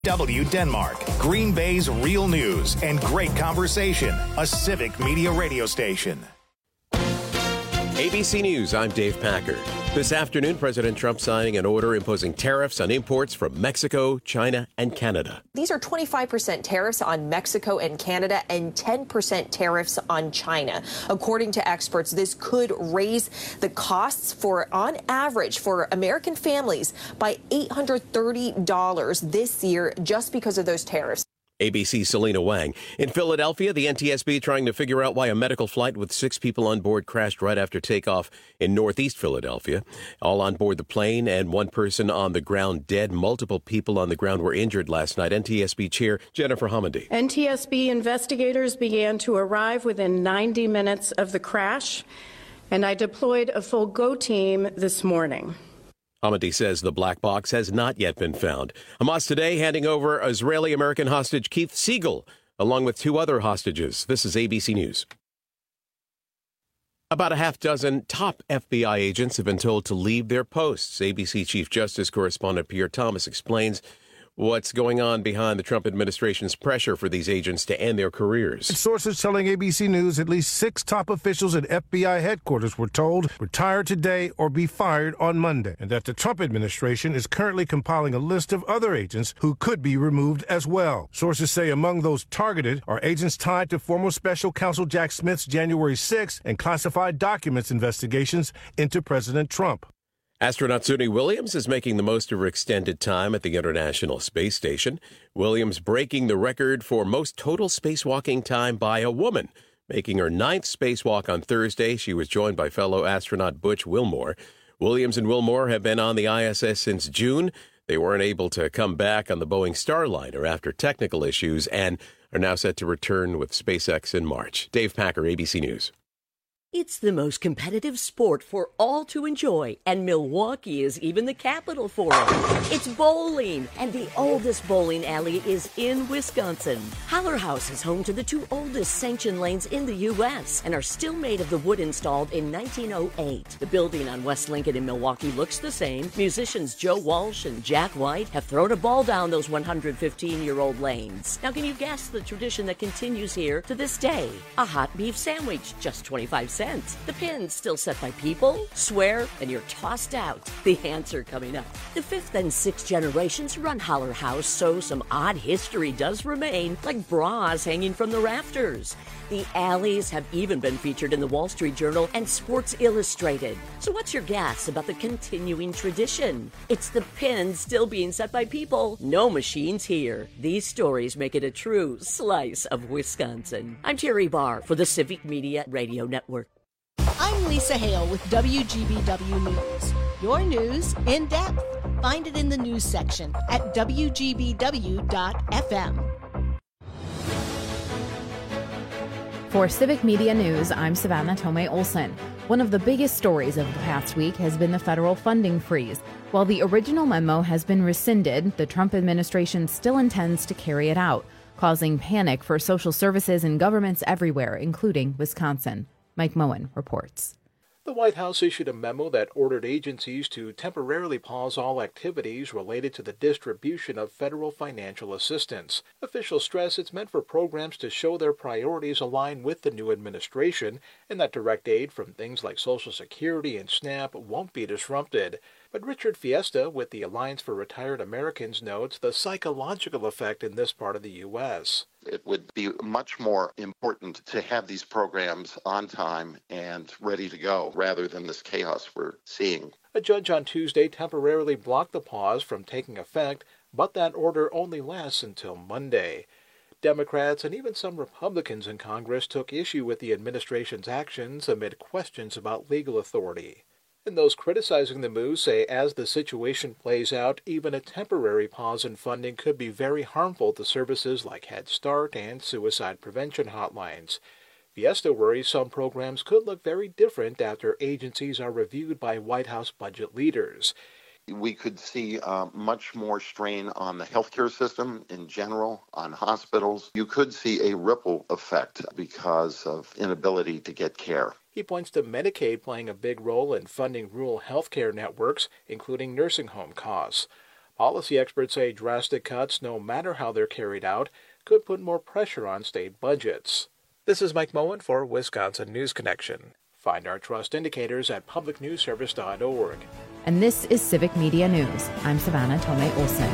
W Denmark, Green Bay's real news and great conversation, a civic media radio station. ABC News, I'm Dave Packer. This afternoon, President Trump signing an order imposing tariffs on imports from Mexico, China, and Canada. These are 25% tariffs on Mexico and Canada and 10% tariffs on China. According to experts, this could raise the costs on average, for American families by $830 this year just because of those tariffs. ABC's Selena Wang. In Philadelphia, the NTSB trying to figure out why a medical flight with 6 people on board crashed right after takeoff in northeast Philadelphia. All on board the plane and 1 person on the ground dead. Multiple people on the ground were injured last night. NTSB Chair Jennifer Homendy. NTSB investigators began to arrive within 90 minutes of the crash, and I deployed a full GO team this morning. Homendy says the black box has not yet been found. Hamas today handing over Israeli-American hostage Keith Siegel, along with 2 other hostages. This is ABC News. About a half dozen top FBI agents have been told to leave their posts. ABC Chief Justice correspondent Pierre Thomas explains what's going on behind the Trump administration's pressure for these agents to end their careers. Sources telling ABC News at least 6 top officials at FBI headquarters were told retire today or be fired on Monday, and that the Trump administration is currently compiling a list of other agents who could be removed as well. Sources say among those targeted are agents tied to former special counsel Jack Smith's January 6th and classified documents investigations into President Trump. Astronaut Suni Williams is making the most of her extended time at the International Space Station. Williams breaking the record for most total spacewalking time by a woman, making her 9th spacewalk on Thursday. She was joined by fellow astronaut Butch Wilmore. Williams and Wilmore have been on the ISS since June. They weren't able to come back on the Boeing Starliner after technical issues and are now set to return with SpaceX in March. Dave Packer, ABC News. It's the most competitive sport for all to enjoy, and Milwaukee is even the capital for it. It's bowling, and the oldest bowling alley is in Wisconsin. Holler House is home to the 2 oldest sanctioned lanes in the U.S. and are still made of the wood installed in 1908. The building on West Lincoln in Milwaukee looks the same. Musicians Joe Walsh and Jack White have thrown a ball down those 115-year-old lanes. Now, can you guess the tradition that continues here to this day? A hot beef sandwich, just 25 cents. The pin's still set by people, swear, and you're tossed out. The answer coming up. The 5th and 6th generations run Holler House, so some odd history does remain, like bras hanging from the rafters. The alleys have even been featured in the Wall Street Journal and Sports Illustrated. So what's your guess about the continuing tradition? It's the pin still being set by people. No machines here. These stories make it a true slice of Wisconsin. I'm Terry Barr for the Civic Media Radio Network. I'm Lisa Hale with WGBW News. Your news in depth. Find it in the news section at WGBW.FM. For Civic Media News, I'm Savannah Tomei Olson. One of the biggest stories of the past week has been the federal funding freeze. While the original memo has been rescinded, the Trump administration still intends to carry it out, causing panic for social services and governments everywhere, including Wisconsin. Mike Moen reports. The White House issued a memo that ordered agencies to temporarily pause all activities related to the distribution of federal financial assistance. Officials stress it's meant for programs to show their priorities align with the new administration and that direct aid from things like Social Security and SNAP won't be disrupted. But Richard Fiesta with the Alliance for Retired Americans notes the psychological effect in this part of the U.S. It would be much more important to have these programs on time and ready to go rather than this chaos we're seeing. A judge on Tuesday temporarily blocked the pause from taking effect, but that order only lasts until Monday. Democrats and even some Republicans in Congress took issue with the administration's actions amid questions about legal authority. And those criticizing the move say as the situation plays out, even a temporary pause in funding could be very harmful to services like Head Start and suicide prevention hotlines. Fiesta worries some programs could look very different after agencies are reviewed by White House budget leaders. We could see much more strain on the healthcare system in general, on hospitals. You could see a ripple effect because of inability to get care. He points to Medicaid playing a big role in funding rural healthcare networks, including nursing home costs. Policy experts say drastic cuts, no matter how they're carried out, could put more pressure on state budgets. This is Mike Moen for Wisconsin News Connection. Find our trust indicators at publicnewsservice.org. And this is Civic Media News. I'm Savannah Tomei Olson.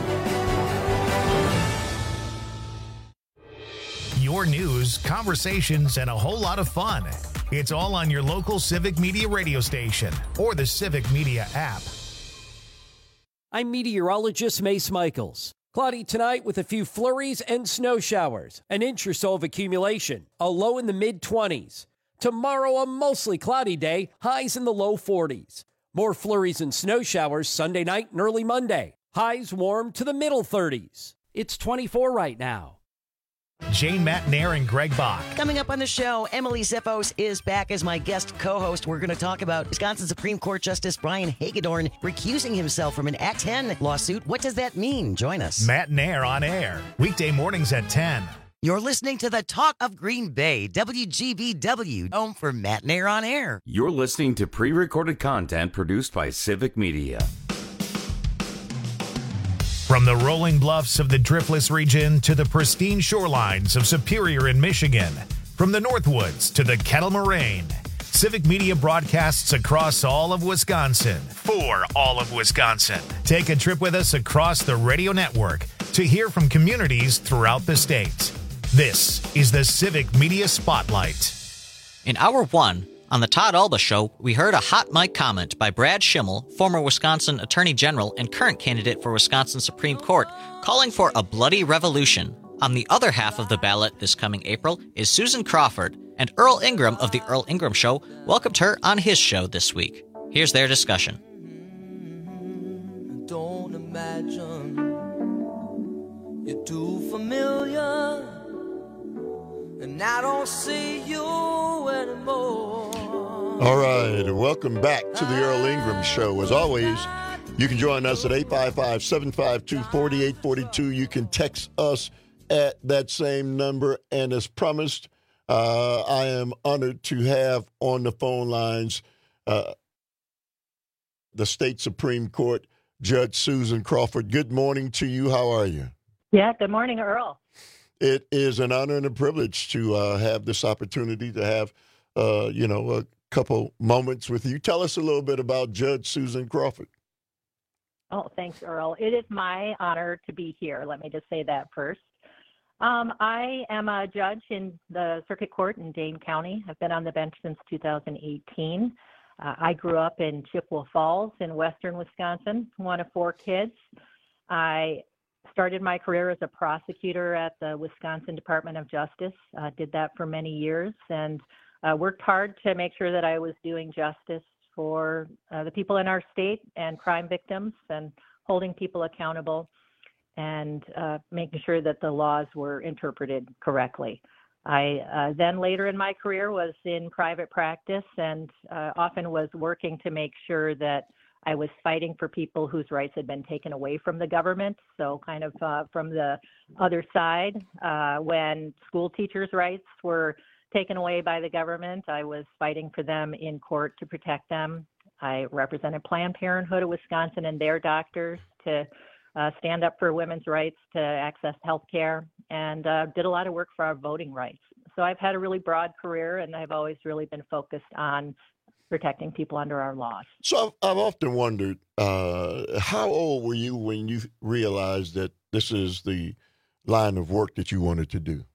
Your news, conversations, and a whole lot of fun. It's all on your local Civic Media radio station or the Civic Media app. I'm meteorologist Mace Michaels. Cloudy tonight with a few flurries and snow showers, an inch or so of accumulation, a low in the mid-20s. Tomorrow, a mostly cloudy day, highs in the low 40s. More flurries and snow showers Sunday night and early Monday. Highs warm to the middle 30s. It's 24 right now. Jane Matnair and Greg Bach. Coming up on the show, Emily Zippos is back as my guest co-host. We're going to talk about Wisconsin Supreme Court Justice Brian Hagedorn recusing himself from an Act 10 lawsuit. What does that mean? Join us. Matnair on air, weekday mornings at 10. You're listening to the Talk of Green Bay, WGBW, home for Matnair on air. You're listening to pre-recorded content produced by Civic Media. From the rolling bluffs of the Driftless region to the pristine shorelines of Superior in Michigan, from the Northwoods to the Kettle Moraine, Civic Media broadcasts across all of Wisconsin for all of Wisconsin. Take a trip with us across the radio network to hear from communities throughout the state. This is the Civic Media Spotlight. In Hour 1, on the Todd Alba Show, we heard a hot mic comment by Brad Schimmel, former Wisconsin Attorney General and current candidate for Wisconsin Supreme Court, calling for a bloody revolution. On the other half of the ballot this coming April is Susan Crawford, and Earl Ingram of The Earl Ingram Show welcomed her on his show this week. Here's their discussion. Don't imagine you're too familiar, and I don't see you anymore. All right, welcome back to the Earl Ingram Show. As always, you can join us at 855-752-4842. You can text us at that same number. And as promised, I am honored to have on the phone lines the State Supreme Court Judge Susan Crawford. Good morning to you. How are you? Yeah, good morning, Earl. It is an honor and a privilege to have this opportunity to have, a couple moments with you. Tell us a little bit about Judge Susan Crawford. Oh, thanks, Earl. It is my honor to be here. Let me just say that first. I am a judge in the Circuit Court in Dane County. I've been on the bench since 2018. I grew up in Chippewa Falls in western Wisconsin, one of 4 kids. I started my career as a prosecutor at the Wisconsin Department of Justice, did that for many years, and worked hard to make sure that I was doing justice for the people in our state and crime victims and holding people accountable and making sure that the laws were interpreted correctly. I then later in my career was in private practice and often was working to make sure that I was fighting for people whose rights had been taken away from the government. So kind of from the other side, when school teachers' rights were taken away by the government, I was fighting for them in court to protect them. I represented Planned Parenthood of Wisconsin and their doctors to stand up for women's rights to access health care, and did a lot of work for our voting rights. So I've had a really broad career, and I've always really been focused on protecting people under our laws. So I've often wondered, how old were you when you realized that this is the line of work that you wanted to do?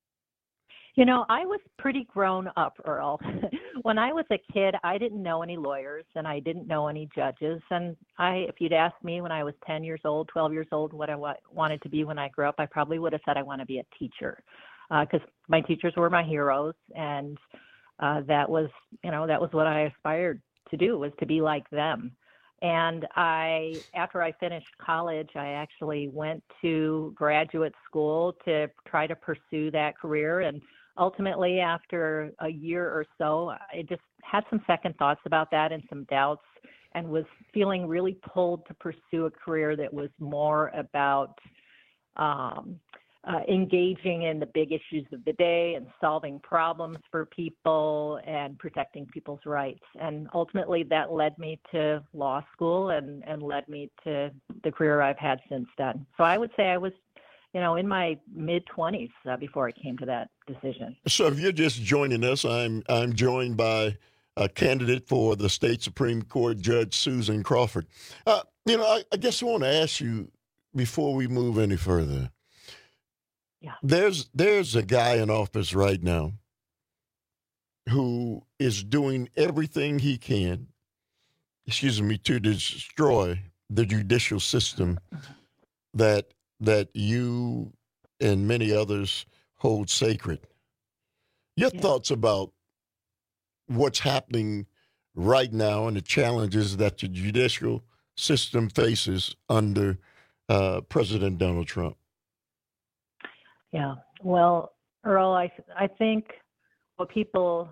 You know, I was pretty grown up, Earl. When I was a kid, I didn't know any lawyers and I didn't know any judges. And if you'd asked me when I was 10 years old, 12 years old, what I wanted to be when I grew up, I probably would have said I want to be a teacher because my teachers were my heroes. And that was what I aspired to do, was to be like them. And after I finished college, I actually went to graduate school to try to pursue that career. And ultimately, after a year or so, I just had some second thoughts about that and some doubts, and was feeling really pulled to pursue a career that was more about engaging in the big issues of the day and solving problems for people and protecting people's rights. And ultimately that led me to law school and led me to the career I've had since then. So I would say I was, in my mid-20s before I came to that decision. So if you're just joining us, I'm joined by a candidate for the state Supreme Court, Judge Susan Crawford. I guess I want to ask you before we move any further. Yeah. There's a guy in office right now who is doing everything he can, to destroy the judicial system that you and many others hold sacred. Your thoughts about what's happening right now and the challenges that the judicial system faces under President Donald Trump? Yeah. Well, Earl, I think what people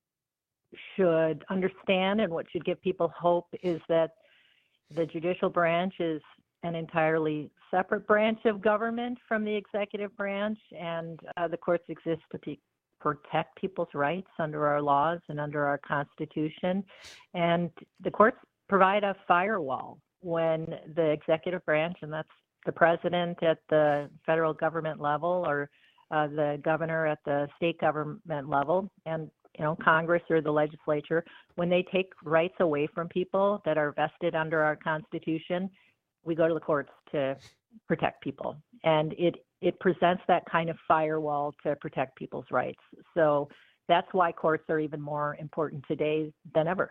should understand and what should give people hope is that the judicial branch is an entirely separate branch of government from the executive branch, and the courts exist to protect people's rights under our laws and under our Constitution. And the courts provide a firewall when the executive branch, and that's the president at the federal government level or the governor at the state government level, and Congress or the legislature, when they take rights away from people that are vested under our Constitution, we go to the courts to protect people. And it presents that kind of firewall to protect people's rights. So that's why courts are even more important today than ever.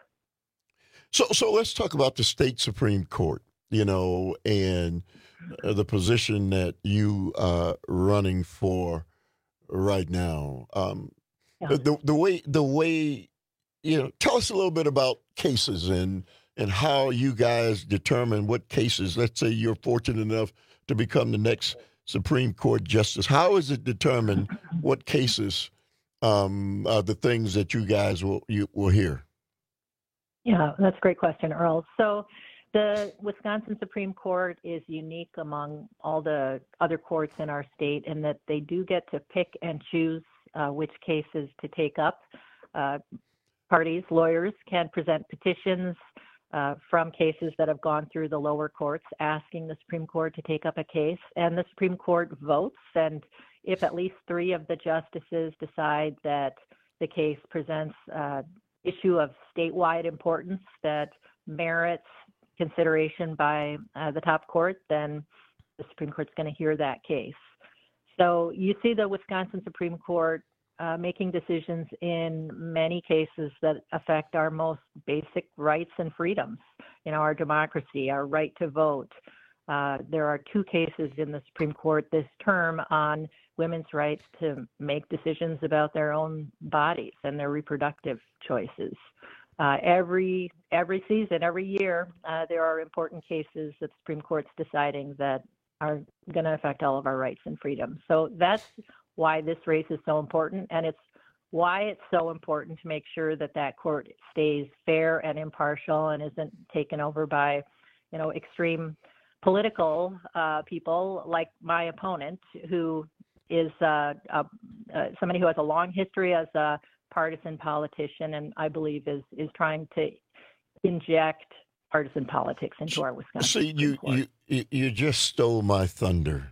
So let's talk about the state Supreme Court, and the position that you are running for right now. The way, tell us a little bit about cases and how you guys determine what cases. Let's say you're fortunate enough to become the next Supreme Court justice. How is it determined what cases are the things that you guys will hear? Yeah, that's a great question, Earl. So the Wisconsin Supreme Court is unique among all the other courts in our state in that they do get to pick and choose which cases to take up. Parties, lawyers can present petitions from cases that have gone through the lower courts asking the Supreme Court to take up a case, and the Supreme Court votes. And if at least 3 of the justices decide that the case presents issue of statewide importance that merits consideration by the top court, then the Supreme Court's going to hear that case. So you see the Wisconsin Supreme Court making decisions in many cases that affect our most basic rights and freedoms, our democracy, our right to vote. There are 2 cases in the Supreme Court this term on women's rights to make decisions about their own bodies and their reproductive choices. Every season, every year, there are important cases that the Supreme Court's deciding that are going to affect all of our rights and freedoms. So that's why this race is so important, and it's why it's so important to make sure that that court stays fair and impartial and isn't taken over by, extreme political people like my opponent, who is somebody who has a long history as a partisan politician, and I believe is trying to inject partisan politics into our Wisconsin. See, you just stole my thunder,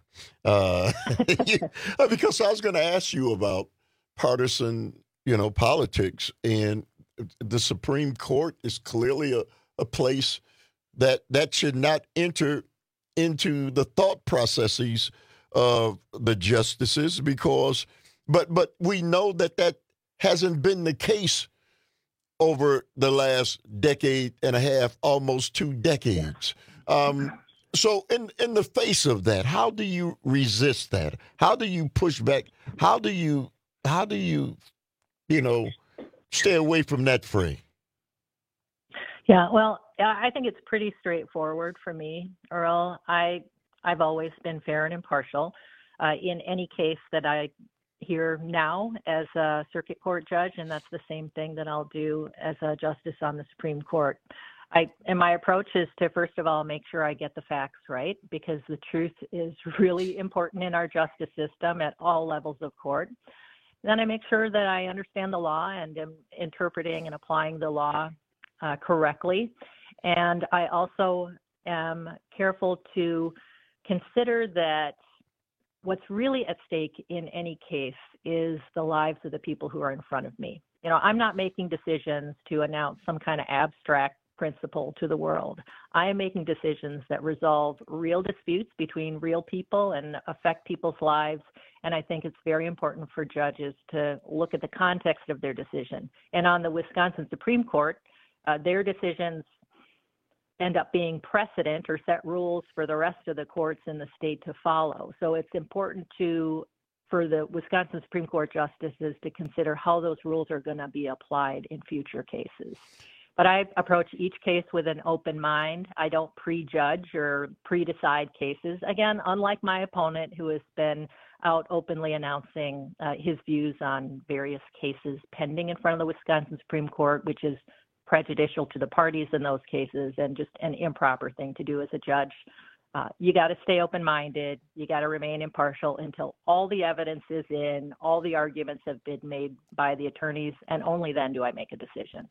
because I was going to ask you about partisan, politics, and the Supreme Court is clearly a place that should not enter into the thought processes of the justices, but we know that hasn't been the case over the last decade and a half, almost 2 decades. So in the face of that, how do you resist that? How do you push back? How do you stay away from that fray? Yeah, well, I think it's pretty straightforward for me, Earl. I've always been fair and impartial in any case that I hear now as a circuit court judge, and that's the same thing that I'll do as a justice on the Supreme Court. My approach is to, first of all, make sure I get the facts right, because the truth is really important in our justice system at all levels of court. Then I make sure that I understand the law and am interpreting and applying the law correctly. And I also am careful to consider that what's really at stake in any case is the lives of the people who are in front of me. You know, I'm not making decisions to announce some kind of abstract principle to the world. I am making decisions that resolve real disputes between real people and affect people's lives. And I think it's very important for judges to look at the context of their decision. And on the Wisconsin Supreme Court, their decisions end up being precedent or set rules for the rest of the courts in the state to follow. So it's important for the Wisconsin Supreme Court justices to consider how those rules are going to be applied in future cases. But I approach each case with an open mind. I don't prejudge or pre-decide cases. Again, unlike my opponent, who has been out openly announcing his views on various cases pending in front of the Wisconsin Supreme Court, which is prejudicial to the parties in those cases and just an improper thing to do as a judge. You got to stay open-minded. You got to remain impartial until all the evidence is in, all the arguments have been made by the attorneys, and only then do I make a decision.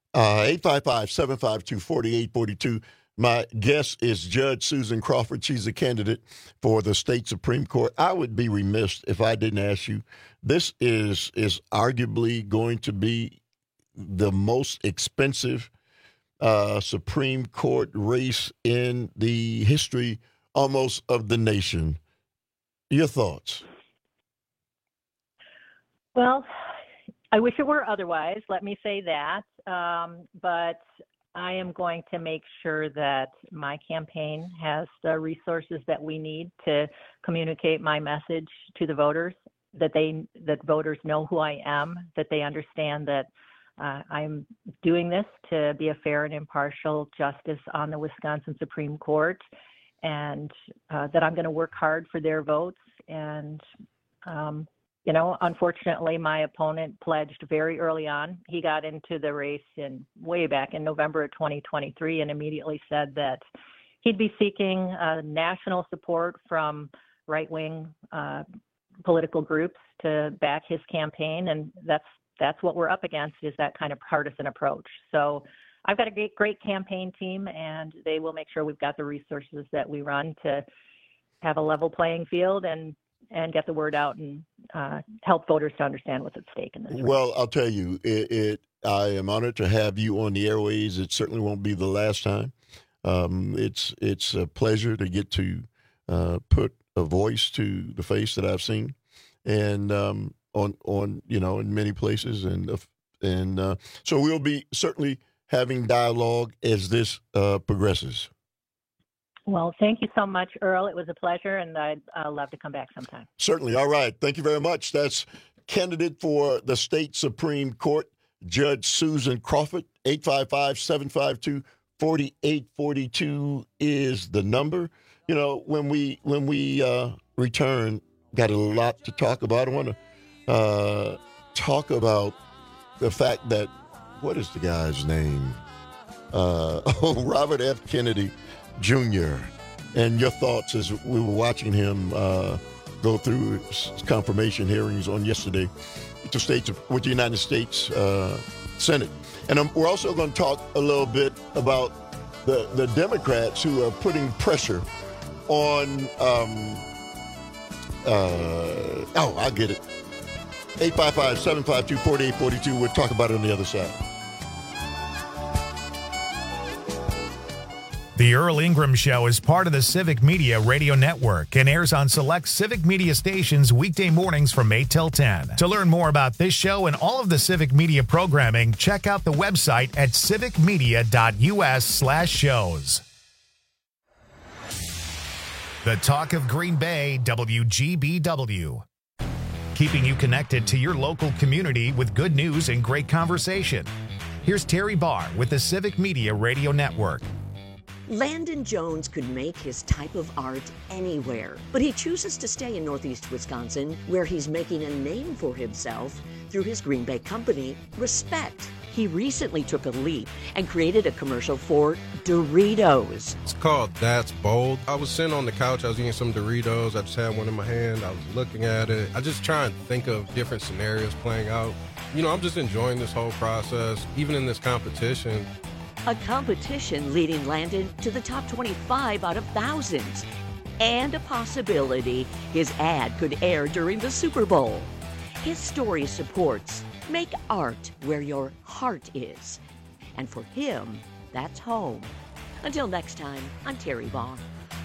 855-752-4842. My guest is Judge Susan Crawford. She's a candidate for the state Supreme Court. I would be remiss if I didn't ask you, this is arguably going to be the most expensive Supreme Court race in the history almost of the nation. Your thoughts? Well, I wish it were otherwise, let me say that. But I am going to make sure that my campaign has the resources that we need to communicate my message to the voters, that voters know who I am, that they understand that I'm doing this to be a fair and impartial justice on the Wisconsin Supreme Court, and that I'm going to work hard for their votes. And you know, unfortunately, my opponent pledged very early on. He got into the race way back in November of 2023 and immediately said that he'd be seeking national support from right-wing political groups to back his campaign. And that's what we're up against, is that kind of partisan approach. So I've got a great campaign team, and they will make sure we've got the resources that we run to have a level playing field and get the word out and help voters to understand what's at stake in this race. Well, I'll tell you, I am honored to have you on the airways. It certainly won't be the last time. It's a pleasure to get to put a voice to the face that I've seen, and on in many places, and so we'll be certainly having dialogue as this progresses. Well, thank you so much, Earl. It was a pleasure, and I'd love to come back sometime. Certainly. All right. Thank you very much. That's candidate for the state Supreme Court, Judge Susan Crawford. 855-752-4842 is the number. You know, when we return, got a lot to talk about. I want to talk about the fact that, what is the guy's name? Robert F. Kennedy Jr., and your thoughts as we were watching him go through his confirmation hearings on yesterday with the United States Senate. And we're also going to talk a little bit about the Democrats who are putting pressure on, I get it. 855-752-4842. We'll talk about it on the other side. The Earl Ingram Show is part of the Civic Media Radio Network and airs on select Civic Media stations weekday mornings from 8 till 10. To learn more about this show and all of the Civic Media programming, check out the website at civicmedia.us/shows. The Talk of Green Bay, WGBW. Keeping you connected to your local community with good news and great conversation. Here's Terry Barr with the Civic Media Radio Network. Landon Jones could make his type of art anywhere, but he chooses to stay in Northeast Wisconsin, where he's making a name for himself through his Green Bay company, Respect. He recently took a leap and created a commercial for Doritos. It's called That's Bold. I was sitting on the couch, I was eating some Doritos, I just had one in my hand, I was looking at it. I just try and think of different scenarios playing out. You know, I'm just enjoying this whole process, even in this competition. A competition leading Landon to the top 25 out of thousands. And a possibility his ad could air during the Super Bowl. His story supports make art where your heart is. And for him, that's home. Until next time, I'm Terry Vaughn.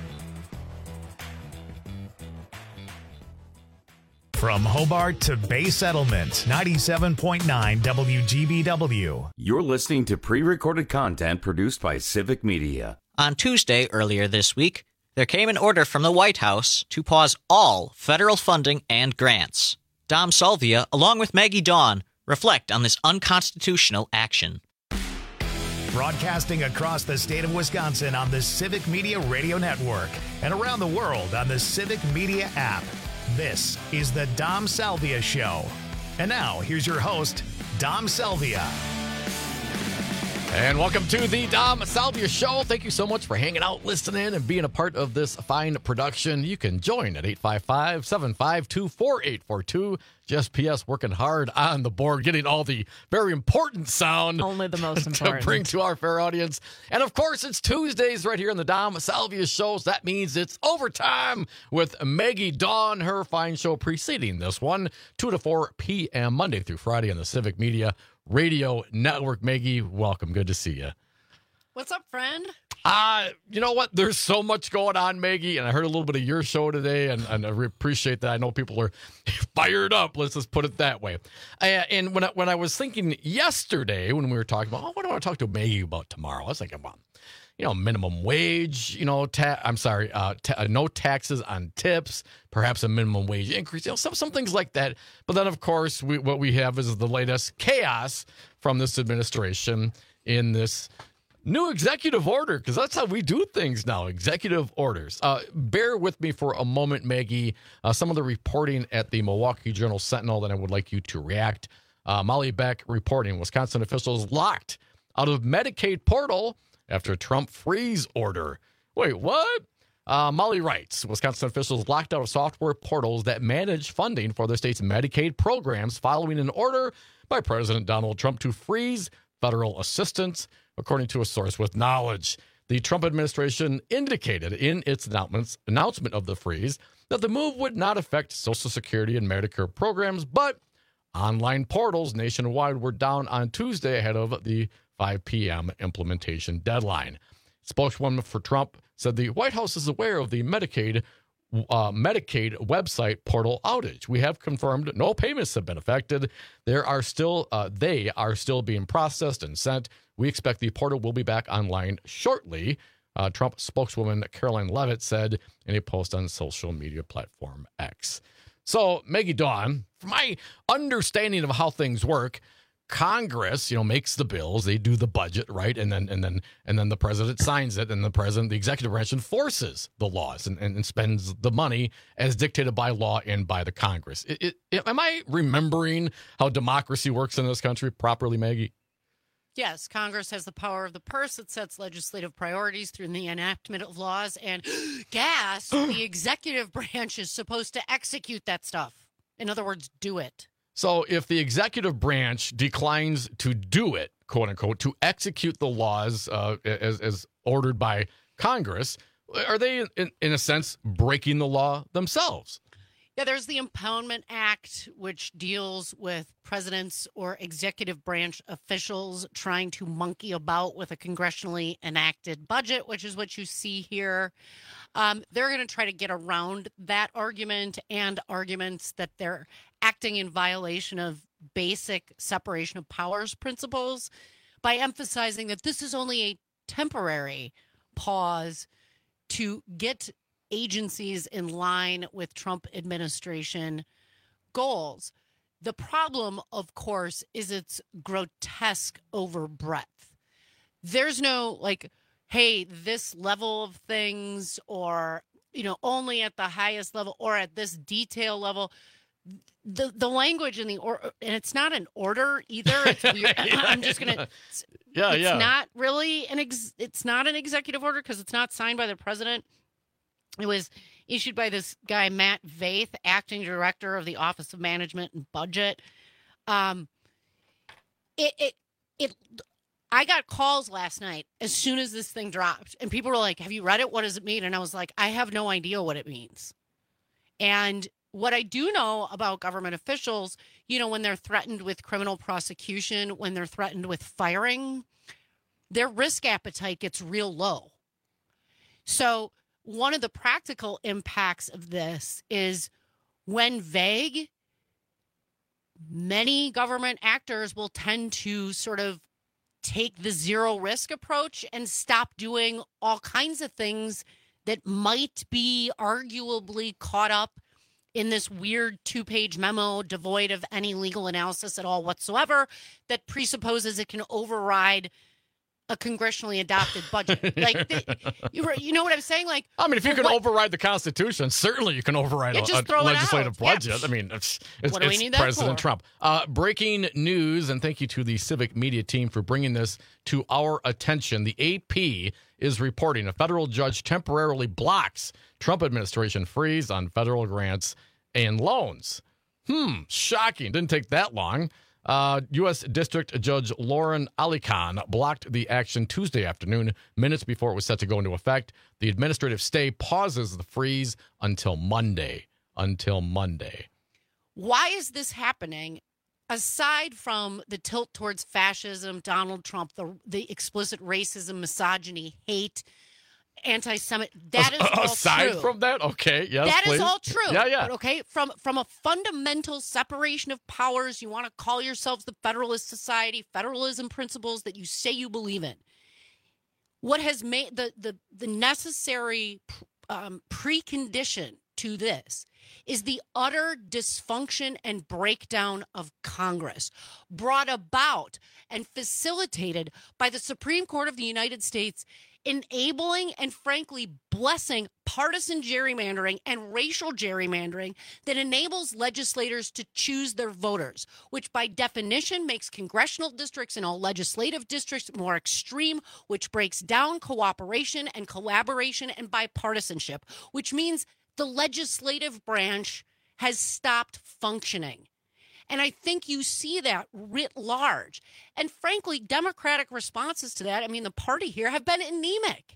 From Hobart to Bay Settlement, 97.9 WGBW. You're listening to pre-recorded content produced by Civic Media. On Tuesday earlier this week, there came an order from the White House to pause all federal funding and grants. Dom Salvia, along with Maggie Dawn, reflect on this unconstitutional action. Broadcasting across the state of Wisconsin on the Civic Media Radio Network and around the world on the Civic Media app. This is the Dom Salvia Show. And now, here's your host, Dom Salvia. And welcome to the Dom Salvia Show. Thank you so much for hanging out, listening, and being a part of this fine production. You can join at 855-752-4842. Just PS working hard on the board, getting all the very important sound. Only the most important. To bring to our fair audience. And of course, it's Tuesdays right here on the Dom Salvia Show. So that means it's overtime with Maggie Dawn, her fine show preceding this one, 2 to 4 p.m. Monday through Friday on the Civic Media Radio Network. Maggie, welcome. Good to see you. What's up, friend? You know what? There's so much going on, Maggie, and I heard a little bit of your show today, and I appreciate that. I know people are fired up. Let's just put it that way. And when I was thinking yesterday, when we were talking about, what do I want to talk to Maggie about tomorrow? I was thinking about, minimum wage, no taxes on tips, perhaps a minimum wage increase, some things like that. But then, of course, what we have is the latest chaos from this administration in this new executive order, because that's how we do things now, executive orders. Bear with me for a moment, Maggie. Some of the reporting at the Milwaukee Journal-Sentinel that I would like you to react. Molly Beck reporting, Wisconsin officials locked out of Medicaid portal after Trump freeze order. Wait, what? Molly writes, Wisconsin officials locked out of software portals that manage funding for the state's Medicaid programs following an order by President Donald Trump to freeze federal assistance, according to a source with knowledge. The Trump administration indicated in its announcement of the freeze that the move would not affect Social Security and Medicare programs, but online portals nationwide were down on Tuesday ahead of the 5 p.m. implementation deadline. Spokeswoman for Trump said the White House is aware of the Medicaid website portal outage. We have confirmed no payments have been affected. They are still being processed and sent. We expect the portal will be back online shortly. Trump spokeswoman Caroline Leavitt said in a post on social media platform X. So, Maggie Dawn, from my understanding of how things work, Congress, makes the bills, they do the budget, right? And then the president signs it, and the executive branch enforces the laws and spends the money as dictated by law and by the Congress. Am I remembering how democracy works in this country properly, Maggie? Yes, Congress has the power of the purse. It sets legislative priorities through the enactment of laws. And the executive branch is supposed to execute that stuff. In other words, do it. So if the executive branch declines to do it, quote unquote, to execute the laws as ordered by Congress, are they, in a sense, breaking the law themselves? Yeah, there's the Impoundment Act, which deals with presidents or executive branch officials trying to monkey about with a congressionally enacted budget, which is what you see here. They're going to try to get around that argument and arguments that they're acting in violation of basic separation of powers principles by emphasizing that this is only a temporary pause to get agencies in line with Trump administration goals. The problem, of course, is its grotesque overbreadth. There's no hey, this level of things or, only at the highest level or at this detail level. the language in and it's not an order either. It's weird. I'm just gonna. It's not really it's not an executive order because it's not signed by the president. It was issued by this guy Matt Vaith, acting director of the Office of Management and Budget. I got calls last night as soon as this thing dropped, and people were like, "Have you read it? What does it mean?" And I was like, "I have no idea what it means." And what I do know about government officials, when they're threatened with criminal prosecution, when they're threatened with firing, their risk appetite gets real low. So one of the practical impacts of this is when vague, many government actors will tend to sort of take the zero risk approach and stop doing all kinds of things that might be arguably caught up in this weird 2-page memo devoid of any legal analysis at all whatsoever that presupposes it can override a congressionally adopted budget. You know what I'm saying? If you can override the Constitution, certainly you can override a legislative budget. Yeah. I mean, it's President Trump. Breaking news, and thank you to the Civic Media team for bringing this to our attention. The AP is reporting a federal judge temporarily blocks Trump administration freeze on federal grants and loans. Shocking. Didn't take that long. U.S. District Judge Lauren Ali-Khan blocked the action Tuesday afternoon, minutes before it was set to go into effect. The administrative stay pauses the freeze until Monday. Why is this happening? Aside from the tilt towards fascism, Donald Trump, the explicit racism, misogyny, hate, anti-Semitic, that is all true. Aside from that, okay, yes, that please. is all true. Yeah. But okay, from a fundamental separation of powers, you want to call yourselves the Federalist Society, federalism principles that you say you believe in. What has made the necessary precondition to this is the utter dysfunction and breakdown of Congress, brought about and facilitated by the Supreme Court of the United States, enabling and frankly blessing partisan gerrymandering and racial gerrymandering that enables legislators to choose their voters, which by definition makes congressional districts and all legislative districts more extreme, which breaks down cooperation and collaboration and bipartisanship, which means the legislative branch has stopped functioning. And I think you see that writ large. And frankly, Democratic responses to that, the party here have been anemic.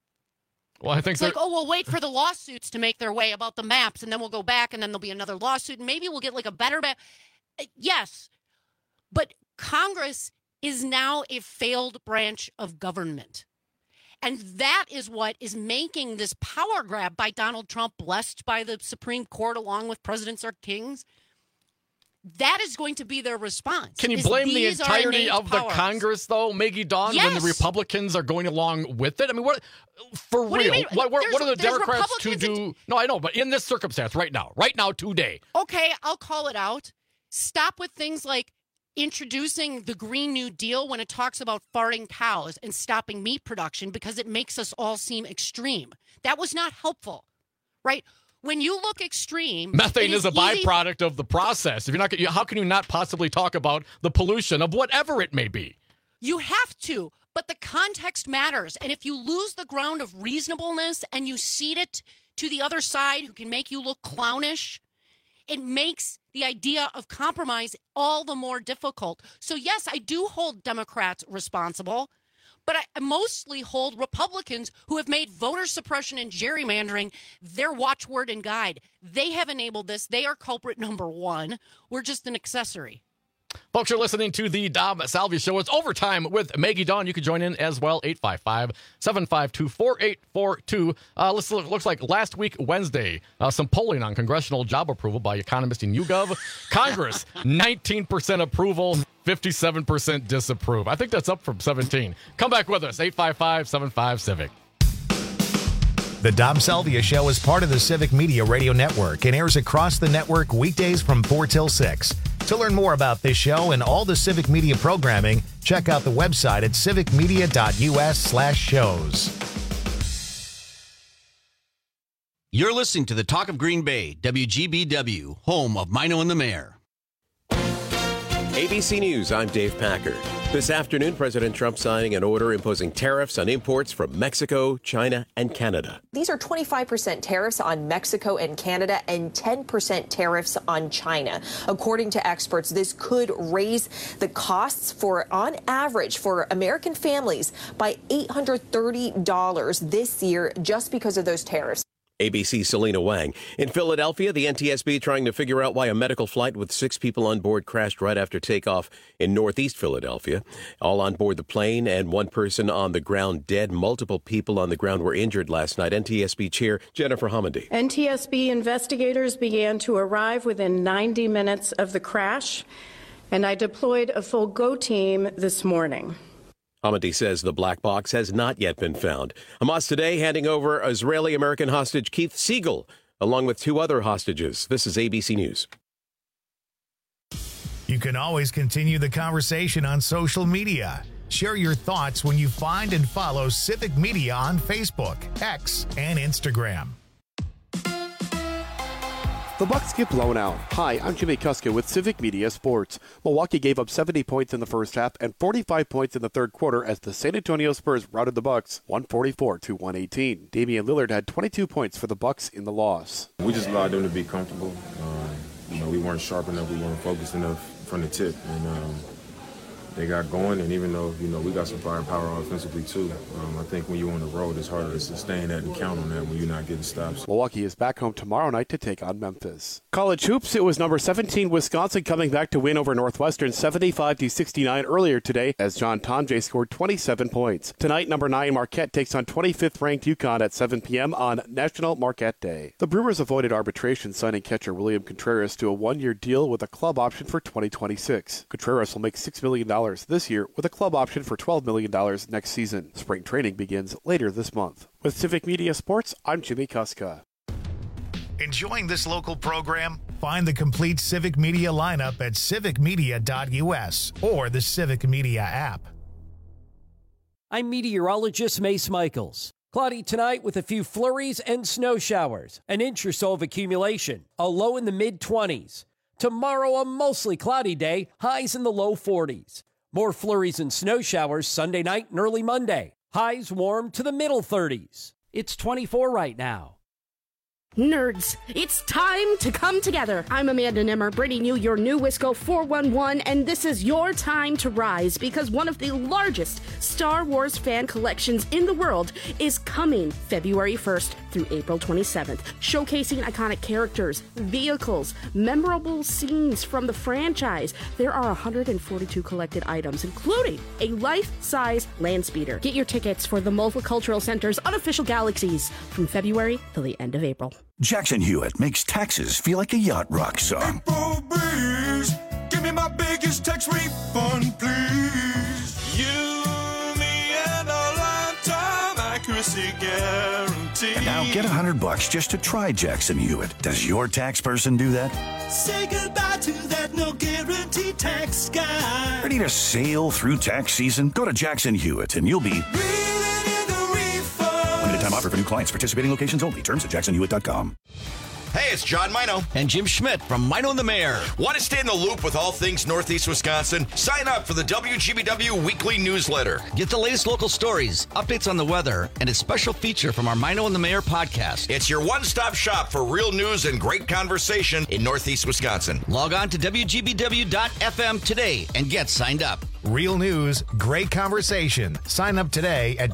Well, I think it's we'll wait for the lawsuits to make their way about the maps, and then we'll go back, and then there'll be another lawsuit, and maybe we'll get a better map. Yes, but Congress is now a failed branch of government. And that is what is making this power grab by Donald Trump, blessed by the Supreme Court along with Presidents are kings. That is going to be their response. Can you blame the entirety of the Congress, though, Maggie Dawn, when the Republicans are going along with it? What real? Do you mean? What are the Democrats to do? No, I know, but in this circumstance, right now, today. Okay, I'll call it out. Stop with things like introducing the Green New Deal when it talks about farting cows and stopping meat production because it makes us all seem extreme. That was not helpful, right? When you look extreme, methane is a byproduct of the process. If you're not, how can you not possibly talk about the pollution of whatever it may be? You have to, but the context matters. And if you lose the ground of reasonableness and you cede it to the other side who can make you look clownish, it makes the idea of compromise all the more difficult. So yes, I do hold Democrats responsible, but I mostly hold Republicans who have made voter suppression and gerrymandering their watchword and guide. They have enabled this. They are culprit number one. We're just an accessory. Folks, you're listening to the Dom Salvi Show. It's Overtime with Maggie Dawn. You can join in as well, 855-752-4842. Looks like last week, Wednesday, some polling on congressional job approval by economists in YouGov. Congress, 19% approval, 57% disapprove. I think that's up from 17. Come back with us, 855-75-CIVIC. The Dom Salvia Show is part of the Civic Media Radio Network and airs across the network weekdays from 4 till 6. To learn more about this show and all the Civic Media programming, check out the website at civicmedia.us/shows. You're listening to the Talk of Green Bay, WGBW, home of Mino and the Mayor. ABC News, I'm Dave Packer. This afternoon, President Trump signing an order imposing tariffs on imports from Mexico, China, and Canada. These are 25% tariffs on Mexico and Canada and 10% tariffs on China. According to experts, this could raise the costs on average, for American families by $830 this year just because of those tariffs. ABC's Selena Wang. In Philadelphia, the NTSB trying to figure out why a medical flight with 6 people on board crashed right after takeoff in northeast Philadelphia. All on board the plane and 1 person on the ground dead. Multiple people on the ground were injured last night. NTSB Chair Jennifer Homendy. NTSB investigators began to arrive within 90 minutes of the crash, and I deployed a full GO team this morning. Homendy says the black box has not yet been found. Hamas today handing over Israeli-American hostage Keith Siegel, along with 2 other hostages. This is ABC News. You can always continue the conversation on social media. Share your thoughts when you find and follow Civic Media on Facebook, X, and Instagram. The Bucks get blown out. Hi, I'm Jimmy Kuska with Civic Media Sports. Milwaukee gave up 70 points in the first half and 45 points in the third quarter as the San Antonio Spurs routed the Bucks 144-118. Damian Lillard had 22 points for the Bucks in the loss. We just allowed them to be comfortable. We weren't sharp enough. We weren't focused enough from the tip. And they got going, and even though, we got some firepower offensively too, I think when you're on the road, it's harder to sustain that and count on that when you're not getting stops. Milwaukee is back home tomorrow night to take on Memphis. College hoops, it was number 17 Wisconsin coming back to win over Northwestern 75-69 earlier today as John Tonje scored 27 points. Tonight, number 9 Marquette takes on 25th ranked UConn at 7 p.m. on National Marquette Day. The Brewers avoided arbitration, signing catcher William Contreras to a 1-year deal with a club option for 2026. Contreras will make $6 million this year with a club option for $12 million next season. Spring training begins later this month. With Civic Media Sports, I'm Jimmy Kuska. Enjoying this local program? Find the complete Civic Media lineup at civicmedia.us or the Civic Media app. I'm meteorologist Mace Michaels. Cloudy tonight with a few flurries and snow showers, an inch or so of accumulation, a low in the mid-20s. Tomorrow, a mostly cloudy day, highs in the low 40s. More flurries and snow showers Sunday night and early Monday. Highs warm to the middle 30s. It's 24 right now. Nerds, it's time to come together. I'm Amanda Nimmer, bringing you your new Wisco 411, and this is your time to rise because one of the largest Star Wars fan collections in the world is coming February 1st through April 27th, showcasing iconic characters, vehicles, memorable scenes from the franchise. There are 142 collected items, including a life-size land speeder. Get your tickets for the Multicultural Center's unofficial Galaxies from February till the end of April. Jackson Hewitt makes taxes feel like a yacht rock song. Breeze, give me my biggest tax refund, please. You, me, and a lifetime accuracy guarantee. And now get $100 just to try Jackson Hewitt. Does your tax person do that? Say goodbye to that no guarantee tax guy. Ready to sail through tax season? Go to Jackson Hewitt and you'll be... Limited time offer for new clients. Participating locations only. Terms at jacksonhewitt.com. Hey, it's John Mino. And Jim Schmidt from Mino and the Mayor. Want to stay in the loop with all things Northeast Wisconsin? Sign up for the WGBW weekly newsletter. Get the latest local stories, updates on the weather, and a special feature from our Mino and the Mayor podcast. It's your one-stop shop for real news and great conversation in Northeast Wisconsin. Log on to WGBW.FM today and get signed up. Real news, great conversation. Sign up today at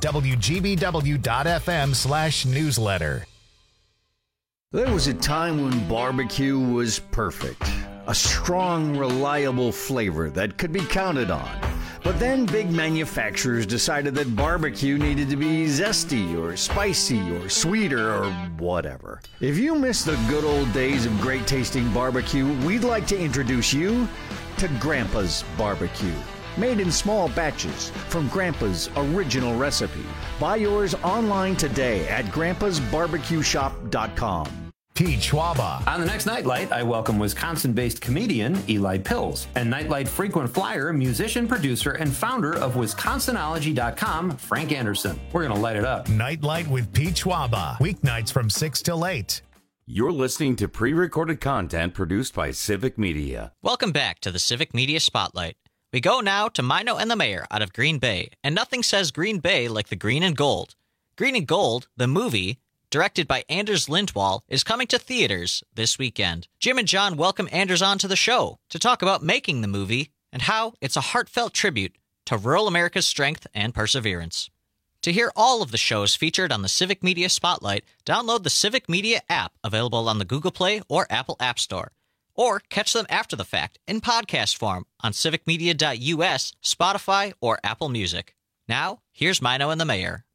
WGBW.FM/newsletter. There was a time when barbecue was perfect. A strong, reliable flavor that could be counted on. But then big manufacturers decided that barbecue needed to be zesty or spicy or sweeter or whatever. If you miss the good old days of great tasting barbecue, we'd like to introduce you to Grandpa's Barbecue. Made in small batches from Grandpa's original recipe. Buy yours online today at grandpasbarbecueshop.com. Pete Schwaba. On the next Nightlight, I welcome Wisconsin-based comedian Eli Pills and Nightlight frequent flyer, musician, producer, and founder of Wisconsinology.com, Frank Anderson. We're going to light it up. Nightlight with Pete Schwaba. Weeknights from 6 till 8. You're listening to pre-recorded content produced by Civic Media. Welcome back to the Civic Media Spotlight. We go now to Mino and the Mayor out of Green Bay, and nothing says Green Bay like the green and gold. Green and Gold, the movie, directed by Anders Lindwall, is coming to theaters this weekend. Jim and John welcome Anders onto the show to talk about making the movie and how it's a heartfelt tribute to rural America's strength and perseverance. To hear all of the shows featured on the Civic Media Spotlight, download the Civic Media app available on the Google Play or Apple App Store. Or catch them after the fact in podcast form on civicmedia.us, Spotify, or Apple Music. Now, here's Mino and the Mayor.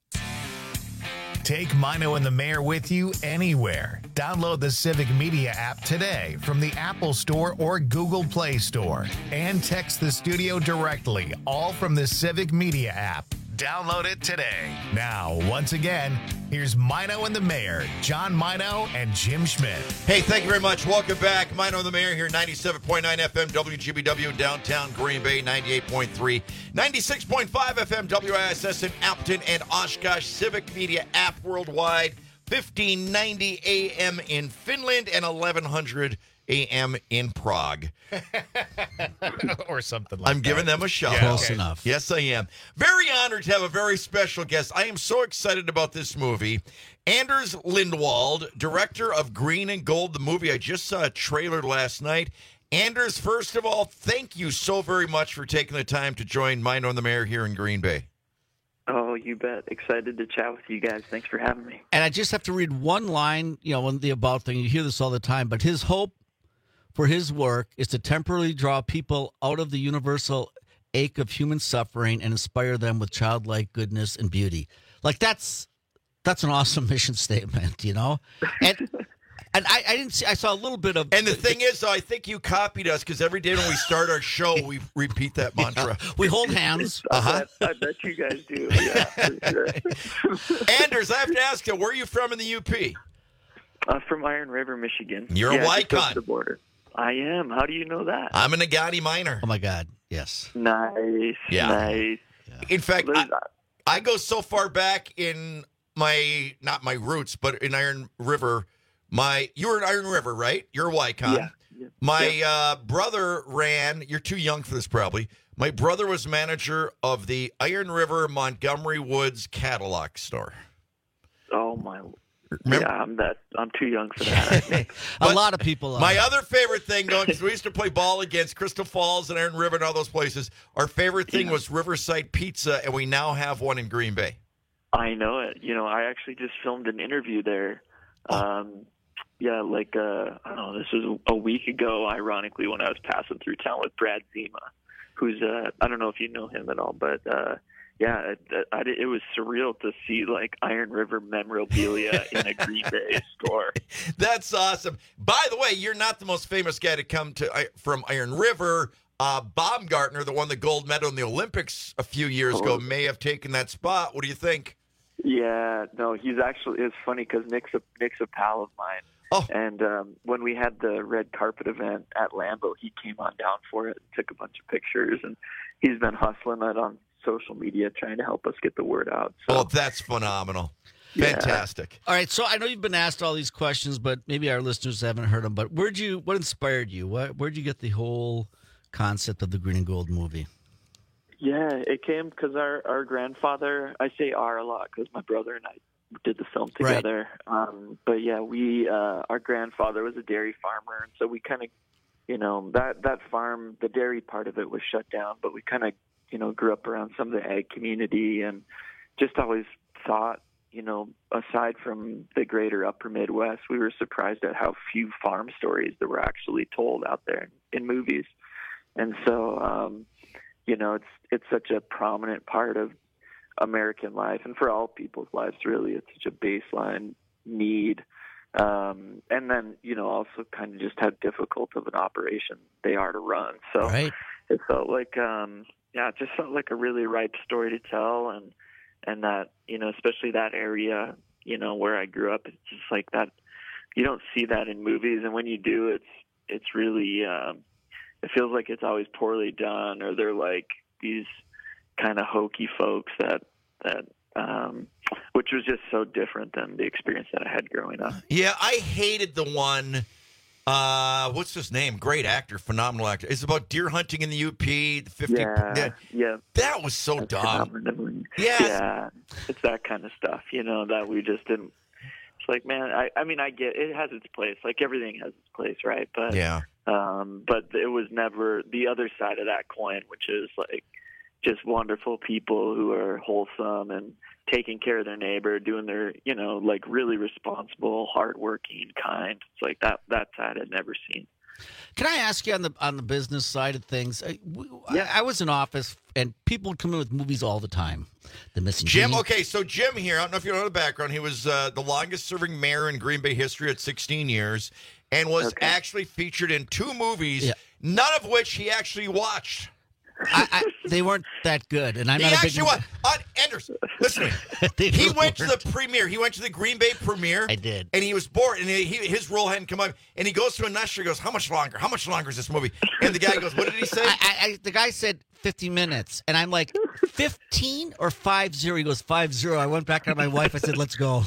Take Mino and the Mayor with you anywhere. Download the Civic Media app today from the Apple Store or Google Play Store. And text the studio directly, all from the Civic Media app. Download it today. Now, once again, here's Mino and the Mayor, John Mino and Jim Schmidt. Hey, thank you very much. Welcome back. Mino and the Mayor here, 97.9 FM, WGBW, downtown Green Bay, 98.3, 96.5 FM, WISS in Appleton and Oshkosh, Civic Media app worldwide, 1590 AM in Finland and 1100 AM in Prague. Or something like that. I'm giving them a shout out. Close enough. Yes, I am. Very honored to have a very special guest. I am so excited about this movie. Anders Lindwall, director of Green and Gold, the movie. I just saw a trailer last night. Anders, first of all, thank you so very much for taking the time to join Mino and the Mayor here in Green Bay. Oh, you bet. Excited to chat with you guys. Thanks for having me. And I just have to read one line, on the about thing. You hear this all the time, but his hope for his work is to temporarily draw people out of the universal ache of human suffering and inspire them with childlike goodness and beauty. Like that's an awesome mission statement, And I didn't see. I saw a little bit of. And the thing is, though, I think you copied us because every day when we start our show, we repeat that mantra. Yeah, we hold hands. I bet you guys do. Yeah, for sure. Anders, I have to ask you, where are you from in the UP? From Iron River, Michigan. You're a Wycon. The border. I am. How do you know that? I'm a Nagati Miner. Oh my God! Yes. Nice. Yeah. Nice. Yeah. In fact, I go so far back in not my roots, but in Iron River. You were in Iron River, right? You're a Wycon. Yeah. My brother ran. You're too young for this, probably. My brother was manager of the Iron River Montgomery Woods catalog store. Oh my. Remember? Yeah, I'm too young for that. A lot of people are. My other favorite thing, because we used to play ball against Crystal Falls and Iron River and all those places, our favorite thing was Riverside Pizza, and we now have one in Green Bay. I know it. I actually just filmed an interview there. I don't know, this was a week ago, ironically, when I was passing through town with Brad Zima, who's, I don't know if you know him at all, but it was surreal to see Iron River memorabilia in a Green Bay store. That's awesome. By the way, you're not the most famous guy to come from Iron River. Baumgartner, the won the gold medal in the Olympics a few years ago, may have taken that spot. What do you think? Yeah, no, it's funny because Nick's a pal of mine. Oh. And when we had the red carpet event at Lambeau, he came on down for it, took a bunch of pictures, and he's been hustling it on social media trying to help us get the word out. So. Oh, that's phenomenal. Fantastic. All right, so I know you've been asked all these questions, but maybe our listeners haven't heard them. But what inspired you? Where'd you get the whole concept of the Green and Gold movie? Yeah, it came because our grandfather, I say our a lot because my brother and I did the film together. Right. But yeah, our grandfather was a dairy farmer. And so we kind of, that farm, the dairy part of it was shut down, but we kind of, grew up around some of the ag community and just always thought, aside from the greater upper Midwest, we were surprised at how few farm stories that were actually told out there in movies. And so, it's such a prominent part of American life and for all people's lives, really. It's such a baseline need. And then, also kind of just how difficult of an operation they are to run. So It felt like, it just felt like a really ripe story to tell. And that, especially that area, where I grew up, it's just like that see that in movies, and when you do, it's really it feels like it's always poorly done, or they're like these kind of hokey folks that which was just so different than the experience that I had growing up. Yeah, I hated the one. What's his name? Great actor, phenomenal actor. It's about deer hunting in the UP. The 50. Yeah. That was so dumb. Yeah, it's that kind of stuff, that we just didn't. It's like, man, I mean, I get it has its place. Like everything has its place, right? But but it was never the other side of that coin, which is like just wonderful people who are wholesome and taking care of their neighbor, doing their, like really responsible, hardworking, kind. It's like that side I'd never seen. Can I ask you on the business side of things? I was in office, and people would come in with movies all the time. The Missing Jim. Gene. Okay, so Jim here. I don't know if you know the background. He was the longest-serving mayor in Green Bay history at 16 years, and was actually featured in 2 movies, none of which he actually watched. They weren't that good, and I'm he not a big. Actually was. Anders, listen to me. He went to the premiere. He went to the Green Bay premiere. I did, and he was bored. And his role hadn't come up. And he goes to an usher. He goes, "How much longer? How much longer is this movie?" And the guy goes, "What did he say?" The guy said 50 minutes, and I'm like, 15 or 50? He goes 50. I went back to my wife. I said, "Let's go."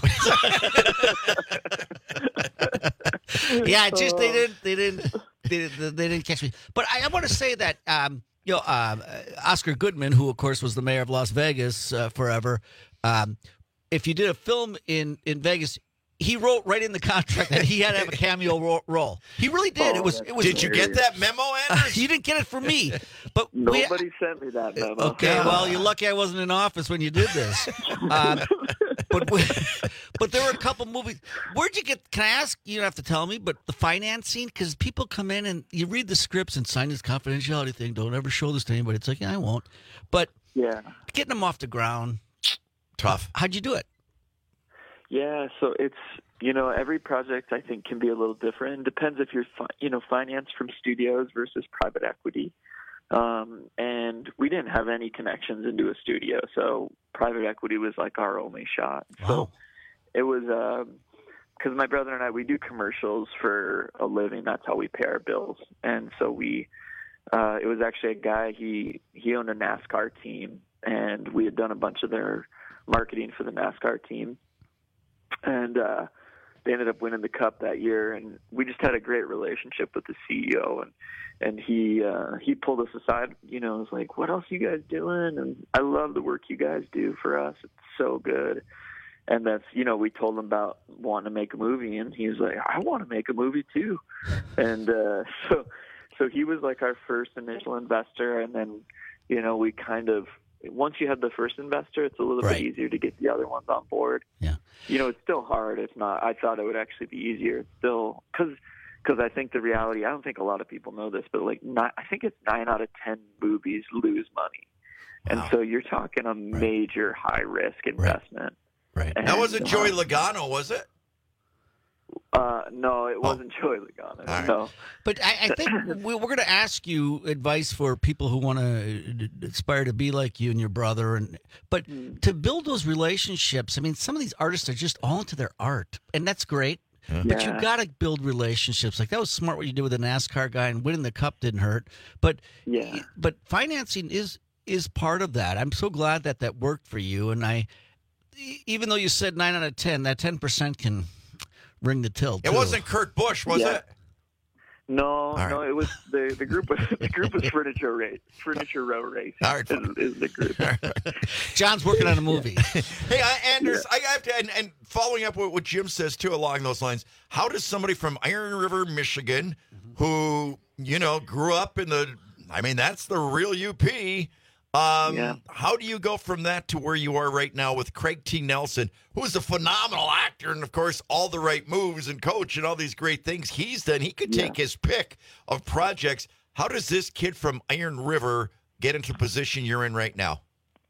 Yeah, just they didn't catch me. But I want to say that. Oscar Goodman, who of course was the mayor of Las Vegas forever, if you did a film in Vegas, he wrote right in the contract that he had to have a cameo role. He really did. It was. Did you get that memo, Anders? You didn't get it from me, but nobody sent me that memo. Okay, well, you're lucky I wasn't in office when you did this. But there were a couple movies. Where'd you get? Can I ask? You don't have to tell me, but the financing, because people come in and you read the scripts and sign this confidentiality thing. Don't ever show this to anybody. It's like, I won't. But getting them off the ground, tough. How'd you do it? Yeah, so it's every project I think can be a little different. It depends if you're financed from studios versus private equity. And we didn't have any connections into a studio, so private equity was like our only shot. Wow. So it was because my brother and I, we do commercials for a living. That's how we pay our bills. And so it was actually a guy, he owned a NASCAR team, and we had done a bunch of their marketing for the NASCAR team. And they ended up winning the Cup that year, and we just had a great relationship with the CEO, and he pulled us aside, was like, "What else are you guys doing? And I love the work you guys do for us. It's so good." And that's, we told him about wanting to make a movie, and he was like, "I want to make a movie too." And so he was like our first initial investor, and then, we kind of, once you have the first investor, it's a little bit easier to get the other ones on board. Yeah. It's still hard. It's not. I thought it would actually be easier. It's still, because I think the reality, I don't think a lot of people know this, but I think it's 9 out of 10 movies lose money. Wow. And so you're talking a major high risk investment. Right. That wasn't Joey Logano, was it? No, it wasn't Joey Logano. Right. No. But I think we're going to ask you advice for people who want to aspire to be like you and your brother. But to build those relationships, I mean, some of these artists are just all into their art, and that's great. Yeah. But you got to build relationships. Like that was smart what you did with the NASCAR guy, and winning the Cup didn't hurt. But financing is part of that. I'm so glad that worked for you. And even though you said 9 out of 10, that 10% can ring the tilt. It wasn't Kurt Busch, was it? No, it was the group was Furniture Row Race. All right, is the group. John's working on a movie. Hey, Anders, I have to, and following up what Jim says too along those lines. How does somebody from Iron River, Michigan, who grew up in that's the real UP. How do you go from that to where you are right now with Craig T. Nelson, who is a phenomenal actor and, of course, all the right moves and coach and all these great things he's done? He could take his pick of projects. How does this kid from Iron River get into the position you're in right now?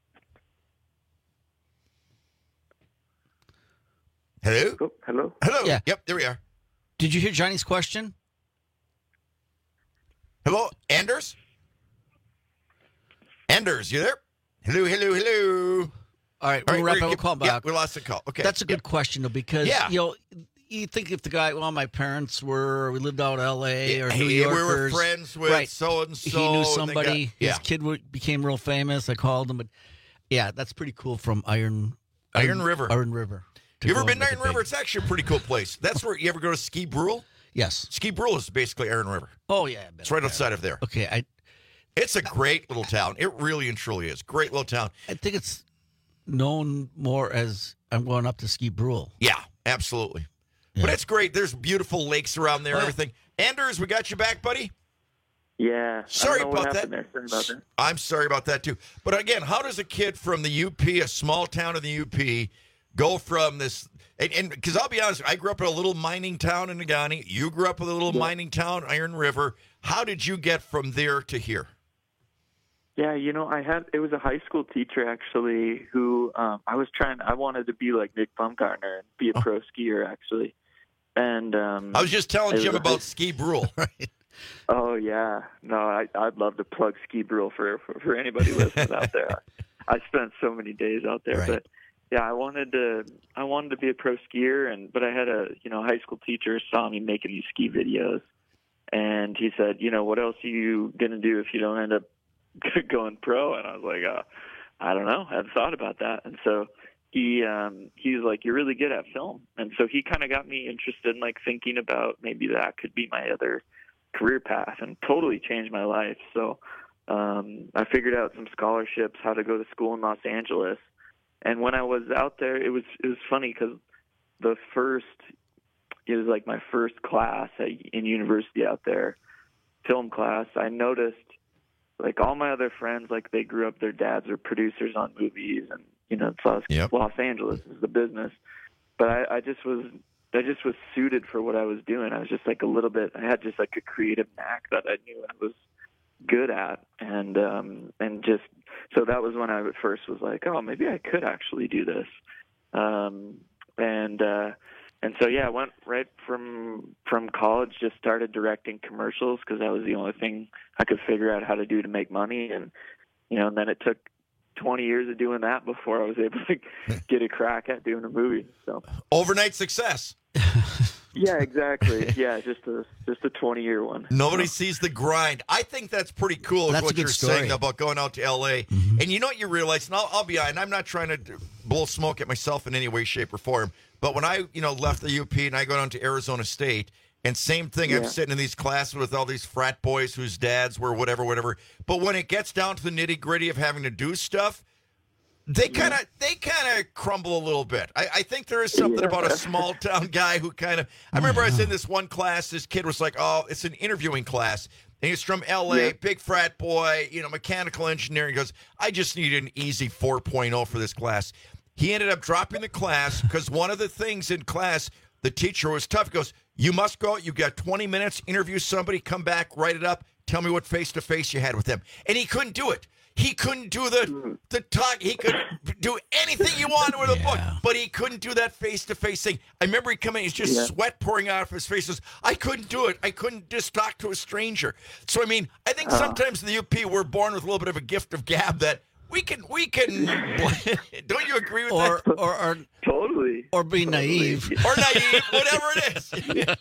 Hello? Oh, hello? Hello? Yeah. Yep, there we are. Did you hear Johnny's question? Hello, Anders? Anders, you there? Hello. All right, we'll wrap up. We'll call back. We lost the call. Okay. That's a good question, though, because, you think if the guy, well, my parents we lived out in L.A. or New Yorkers. We were Yorkers. friends with so-and-so. He knew somebody. Yeah. His kid became real famous. I called him. But, yeah, that's pretty cool from Iron River. You ever been to Iron River? It's actually a pretty cool place. That's where you ever go to Ski Brule? Yes. Ski Brule is basically Iron River. Oh, yeah. It's right outside of there. Okay. It's a great little town. It really and truly is. Great little town. I think it's known more as I'm going up to Ski Brule. Yeah, absolutely. Yeah. But it's great. There's beautiful lakes around there, everything. Anders, we got you back, buddy? Yeah. Sorry about that. Sorry about that. I'm sorry about that, too. But again, how does a kid from the UP, a small town in the UP, go from this... And because I'll be honest, I grew up in a little mining town in Negaunee. You grew up in a little mining town, Iron River. How did you get from there to here? Yeah, it was a high school teacher actually who I wanted to be like Nick Baumgartner and be a pro skier actually. And I was just telling Jim about Ski Brule. Oh yeah, no, I'd love to plug Ski Brule for anybody listening out there. I spent so many days out there, but yeah, I wanted to be a pro skier, but I had a high school teacher saw me making these ski videos, and he said, what else are you gonna do if you don't end up going pro? And I was like, I don't know, I hadn't thought about that. And so he's like, you're really good at film, and so he kind of got me interested in like thinking about maybe that could be my other career path, and totally changed my life. So I figured out some scholarships, how to go to school in Los Angeles. And when I was out there, it was funny because it was like my first class in university out there, film class. I noticed like all my other friends, like they grew up, their dads were producers on movies, and it's Los Angeles is the business. But I just was suited for what I was doing. I was just like I had just like a creative knack that I knew I was good at, and so that was when I at first was like, oh, maybe I could actually do this, and so yeah, I went right from college, just started directing commercials because that was the only thing I could figure out how to do to make money, and and then it took 20 years of doing that before I was able to get a crack at doing a movie. So overnight success. Yeah, exactly. Yeah, just a 20-year one. Nobody sees the grind. I think that's pretty cool. That's what you're saying about going out to L.A. Mm-hmm. And you know what you realize, and I'll be honest, I'm not trying to blow smoke at myself in any way, shape, or form, but when I left the UP and I go down to Arizona State, and same thing, I'm sitting in these classes with all these frat boys whose dads were whatever. But when it gets down to the nitty-gritty of having to do stuff, they kind of crumble a little bit. I think there is something about a small town guy who kind of. I remember I was in this one class. This kid was like, "Oh, it's an interviewing class," and he's from L.A., big frat boy, mechanical engineering. He goes, "I just need an easy 4.0 for this class." He ended up dropping the class because one of the things in class, the teacher was tough. He goes, "You must go out. You've got 20 minutes. Interview somebody. Come back. Write it up. Tell me what face-to-face you had with them." And he couldn't do it. He couldn't do the talk. He could do anything you wanted with a book, but he couldn't do that face-to-face thing. I remember he come in, he's just sweat pouring out of his face. He says, I couldn't do it. I couldn't just talk to a stranger. So, I think sometimes in the UP, we're born with a little bit of a gift of gab that we can. Don't you agree with that? Or totally. Or be naive. Or naive, whatever it is.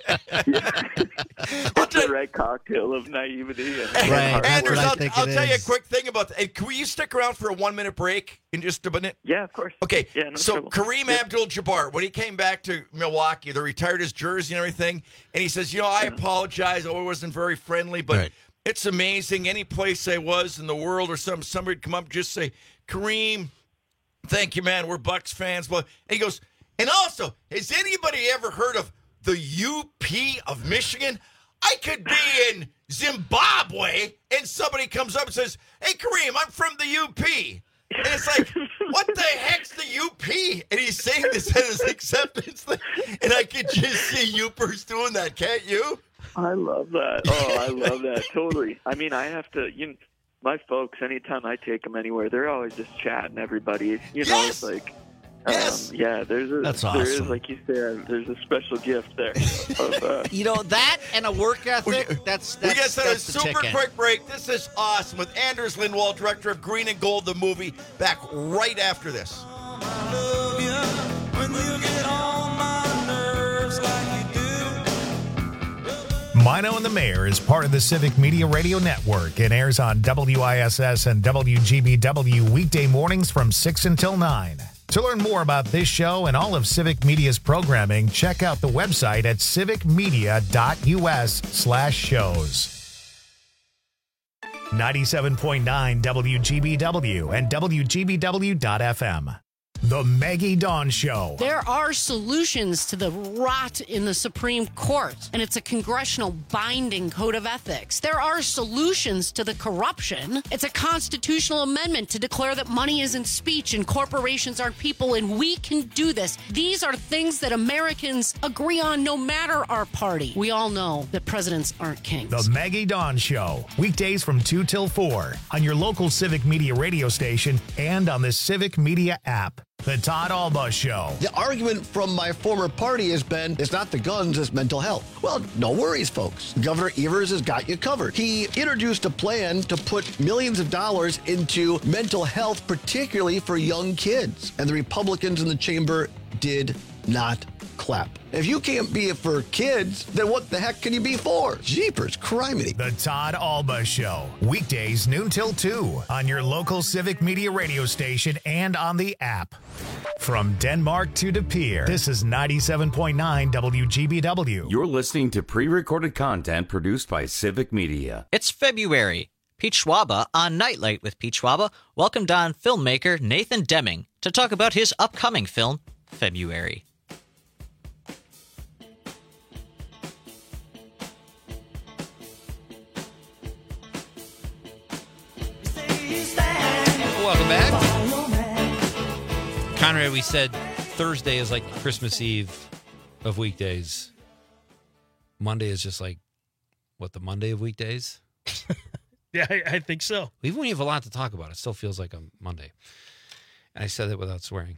It's the right cocktail of naivety. Right. Anders, I'll tell you a quick thing about that. And can you stick around for a 1-minute break in just a minute? Yeah, of course. Okay. Yeah, no so trouble. Kareem Abdul-Jabbar, when he came back to Milwaukee, they retired his jersey and everything, and he says, I apologize. I wasn't very friendly, but it's amazing. Any place I was in the world or somebody would come up and just say, Kareem, thank you, man. We're Bucks fans. And he goes, and also, has anybody ever heard of the UP of Michigan? I could be in Zimbabwe, and somebody comes up and says, hey, Kareem, I'm from the UP. And it's like, what the heck's the UP? And he's saying this at his acceptance thing. And I could just see Upers doing that, can't you? I love that. Oh, I love that. Totally. I have to, my folks, anytime I take them anywhere, they're always just chatting everybody. It's like, that's awesome. There is, like you said, there's a special gift there. Of, that and a work ethic, we got a super quick break. This is awesome with Anders Lindwall, director of Green and Gold, the movie, back right after this. I love you when you get on my nerves like Mino and the Mayor is part of the Civic Media Radio Network and airs on WISS and WGBW weekday mornings from 6 until 9. To learn more about this show and all of Civic Media's programming, check out the website at civicmedia.us/shows. 97.9 WGBW and WGBW.FM. The Maggie Dawn Show. There are solutions to the rot in the Supreme Court, and it's a congressional binding code of ethics. There are solutions to the corruption. It's a constitutional amendment to declare that money isn't speech and corporations aren't people, and we can do this. These are things that Americans agree on no matter our party. We all know that presidents aren't kings. The Maggie Dawn Show. Weekdays from 2 till 4 on your local Civic Media radio station and on the Civic Media app. The Todd Alba Show. The argument from my former party has been, it's not the guns, it's mental health. Well, no worries, folks. Governor Evers has got you covered. He introduced a plan to put millions of dollars into mental health, particularly for young kids. And the Republicans in the chamber did not clap. If you can't be for kids, then what the heck can you be for? Jeepers, criminy. The Todd Alba Show. Weekdays noon till 2 on your local Civic Media radio station and on the app. From Denmark to De Pere, this is 97.9 WGBW. You're listening to pre-recorded content produced by Civic Media. It's February. Pete Schwaba on Nightlight with Pete Schwaba welcomed on filmmaker Nathan Deming to talk about his upcoming film, February. Welcome back. Conrad, we said Thursday is like Christmas Eve of weekdays. Monday is just like, what, the Monday of weekdays? Yeah, I think so. Even when you have a lot to talk about, it still feels like a Monday. And I said that without swearing.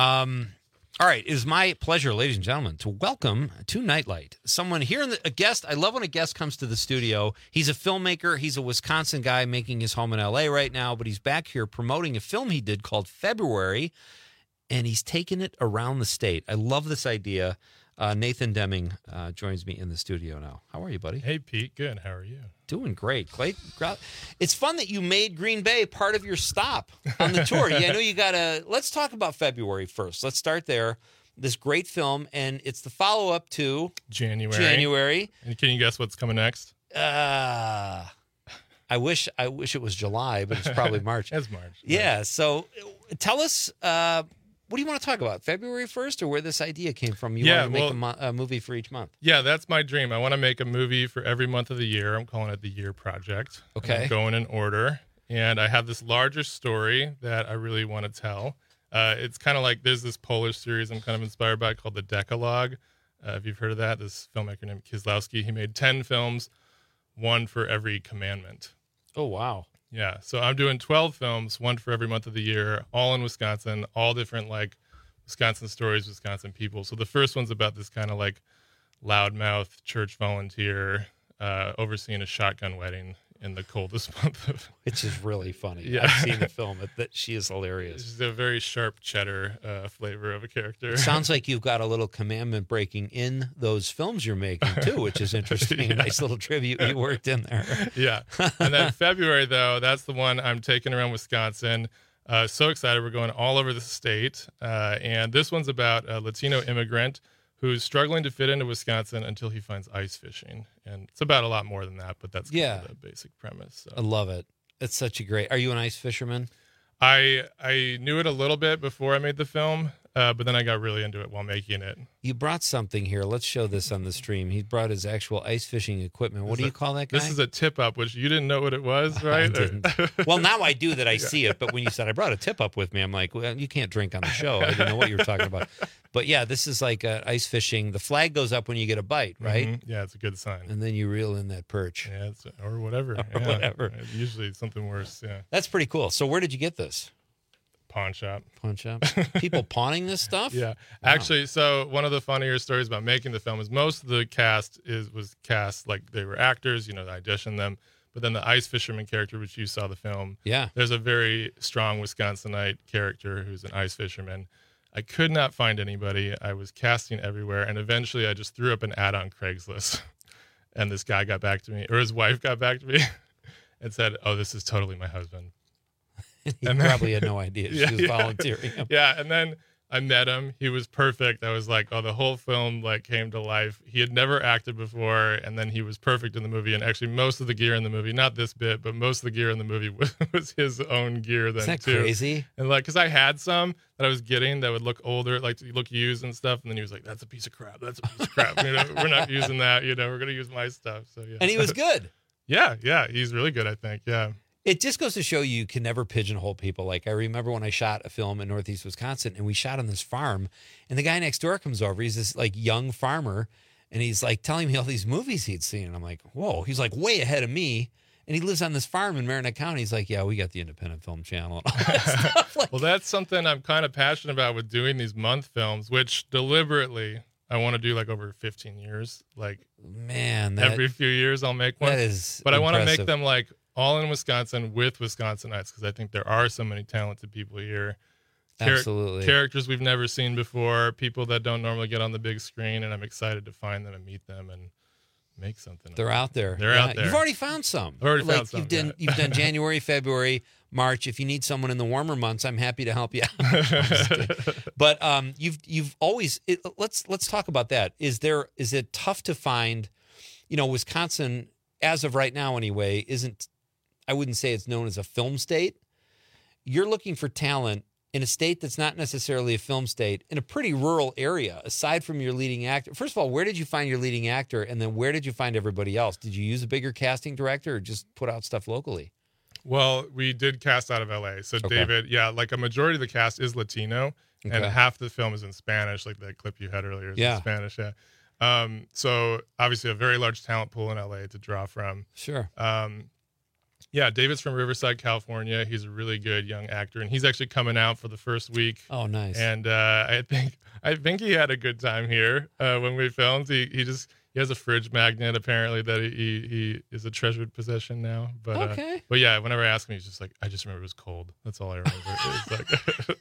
All right, it is my pleasure, ladies and gentlemen, to welcome to Nightlight someone here, a guest. I love when a guest comes to the studio. He's a filmmaker. He's a Wisconsin guy making his home in L.A. right now, but he's back here promoting a film he did called February, and he's taken it around the state. I love this idea. Nathan Deming joins me in the studio now. How are you, buddy? Hey, Pete. Good. How are you? Doing great. It's fun that you made Green Bay part of your stop on the tour. Yeah, I know you got to. Let's talk about February first. Let's start there. This great film, and it's the follow-up to January. And can you guess what's coming next? I wish it was July, but it's probably March. It's March. Yeah. So tell us. What do you want to talk about? February 1st, or where this idea came from? You want to make a movie for each month? Yeah, that's my dream. I want to make a movie for every month of the year. I'm calling it the Year Project. Okay. I'm going in order. And I have this larger story that I really want to tell. It's kind of like there's this Polish series I'm kind of inspired by called The Decalogue. If you've heard of that, this filmmaker named Kieslowski, he made 10 films, one for every commandment. Oh, wow. Yeah, so I'm doing 12 films, one for every month of the year, all in Wisconsin, all different, like, Wisconsin stories, Wisconsin people. So the first one's about this kind of, like, loudmouth church volunteer overseeing a shotgun wedding in the coldest month of... Which is really funny. Yeah. I've seen the film. She is hilarious. She's a very sharp cheddar flavor of a character. It sounds like you've got a little commandment breaking in those films you're making, too, which is interesting. Yeah. A nice little tribute you worked in there. Yeah. And then February, though, that's the one I'm taking around Wisconsin. So excited. We're going all over the state. And this one's about a Latino immigrant who's struggling to fit into Wisconsin until he finds ice fishing. And it's about a lot more than that, but that's kind of the basic premise. So. I love it. It's such a great... Are you an ice fisherman? I knew it a little bit before I made the film, but then I got really into it while making it. You brought something here. Let's show this on the stream. He brought his actual ice fishing equipment. What do you call that guy? This is a tip-up, which you didn't know what it was, right? I didn't. Well, now I do that I see it, but when you said I brought a tip-up with me, I'm like, well, you can't drink on the show. I didn't know what you were talking about. But yeah, this is like ice fishing. The flag goes up when you get a bite, right? Mm-hmm. Yeah, it's a good sign. And then you reel in that perch. Yeah, or whatever. Whatever. Usually it's something worse, yeah. That's pretty cool. So where did you get this? Pawn shop. People pawning this stuff? Yeah. Wow. Actually, so one of the funnier stories about making the film is most of the cast was cast like they were actors, I auditioned them. But then the ice fisherman character, which you saw the film, there's a very strong Wisconsinite character who's an ice fisherman. I could not find anybody. I was casting everywhere, and eventually I just threw up an ad on Craigslist. And this guy got back to me, or his wife got back to me and said, "Oh, this is totally my husband." He probably had no idea she was volunteering him. Yeah, and then I met him. He was perfect. I was like, oh, the whole film like came to life. He had never acted before, and then he was perfect in the movie. And actually, most of the gear in the movie, not this bit, but most of the gear in the movie was his own gear then, Isn't that too. crazy? And like, because I had some that I was getting that would look older, like look used and stuff. And then he was like, that's a piece of crap. That's a piece of crap. We're not using that. We're going to use my stuff. So yeah. And he was good. Yeah. He's really good, I think. Yeah. It just goes to show you can never pigeonhole people. Like I remember when I shot a film in Northeast Wisconsin and we shot on this farm and the guy next door comes over. He's this like young farmer and he's like telling me all these movies he'd seen. And I'm like, whoa, he's like way ahead of me. And he lives on this farm in Marinette County. He's like, yeah, we got the Independent Film Channel and all that stuff. Like, well, that's something I'm kind of passionate about with doing these month films, which deliberately I want to do like over 15 years. Like, man, every few years I'll make one. That is but I want to impressive. make them like all in Wisconsin with Wisconsinites because I think there are so many talented people here. Absolutely. Characters we've never seen before, people that don't normally get on the big screen, and I'm excited to find them and meet them and make something. They're out there. They're out there. You've already found some. I've already found some. You've done January, February, March. If you need someone in the warmer months, I'm happy to help you out. I'm just kidding. But you've always let's talk about that. Is it tough to find? Wisconsin, as of right now anyway, isn't. I wouldn't say it's known as a film state. You're looking for talent in a state that's not necessarily a film state, in a pretty rural area, aside from your leading actor. First of all, where did you find your leading actor? And then where did you find everybody else? Did you use a bigger casting director or just put out stuff locally? Well, we did cast out of LA. So Okay. David, like a majority of the cast is Latino and Okay. half the film is in Spanish, like that clip you had earlier is Yeah. in Spanish. Yeah. So obviously a very large talent pool in LA to draw from. Sure. Yeah, David's from Riverside, California. He's a really good young actor, and he's actually coming out for the first week. Oh, nice. And I think he had a good time here when we filmed. He has a fridge magnet apparently that he is a treasured possession now. But Okay. But yeah, whenever I ask him, he's just like, I just remember it was cold. That's all I remember. It's like.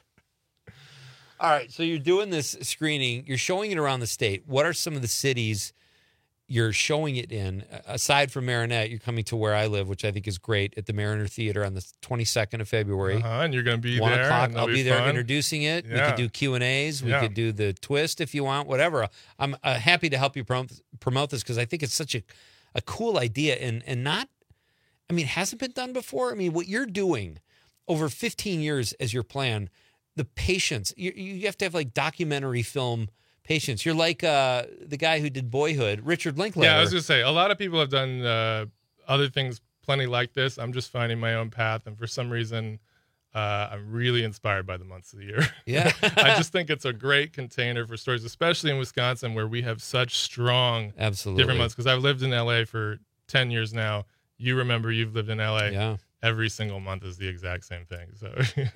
All right, so you're doing this screening. You're showing it around the state. What are some of the cities you're showing it in? Aside from Marinette, you're coming to where I live, which I think is great, at the Mariner Theater on the 22nd of February. And you're going to be 1 there. o'clock. and that'll I'll be there fun. introducing it. We Yeah. could do Q&As. We Yeah. could do the twist if you want, whatever. I'm happy to help you promote this because I think it's such a cool idea and not, I mean, it hasn't been done before. I mean, what you're doing over 15 years as your plan, the patience, you have to have like documentary film patience. You're like the guy who did Boyhood, Richard Linklater. Yeah, I was going to say, a lot of people have done other things plenty like this. I'm just finding my own path. And for some reason, I'm really inspired by the months of the year. Yeah. I just think it's a great container for stories, especially in Wisconsin where we have such strong Absolutely. different months. Because I've lived in LA for 10 years now. You remember you've lived in LA. Yeah. Every single month is the exact same thing. So,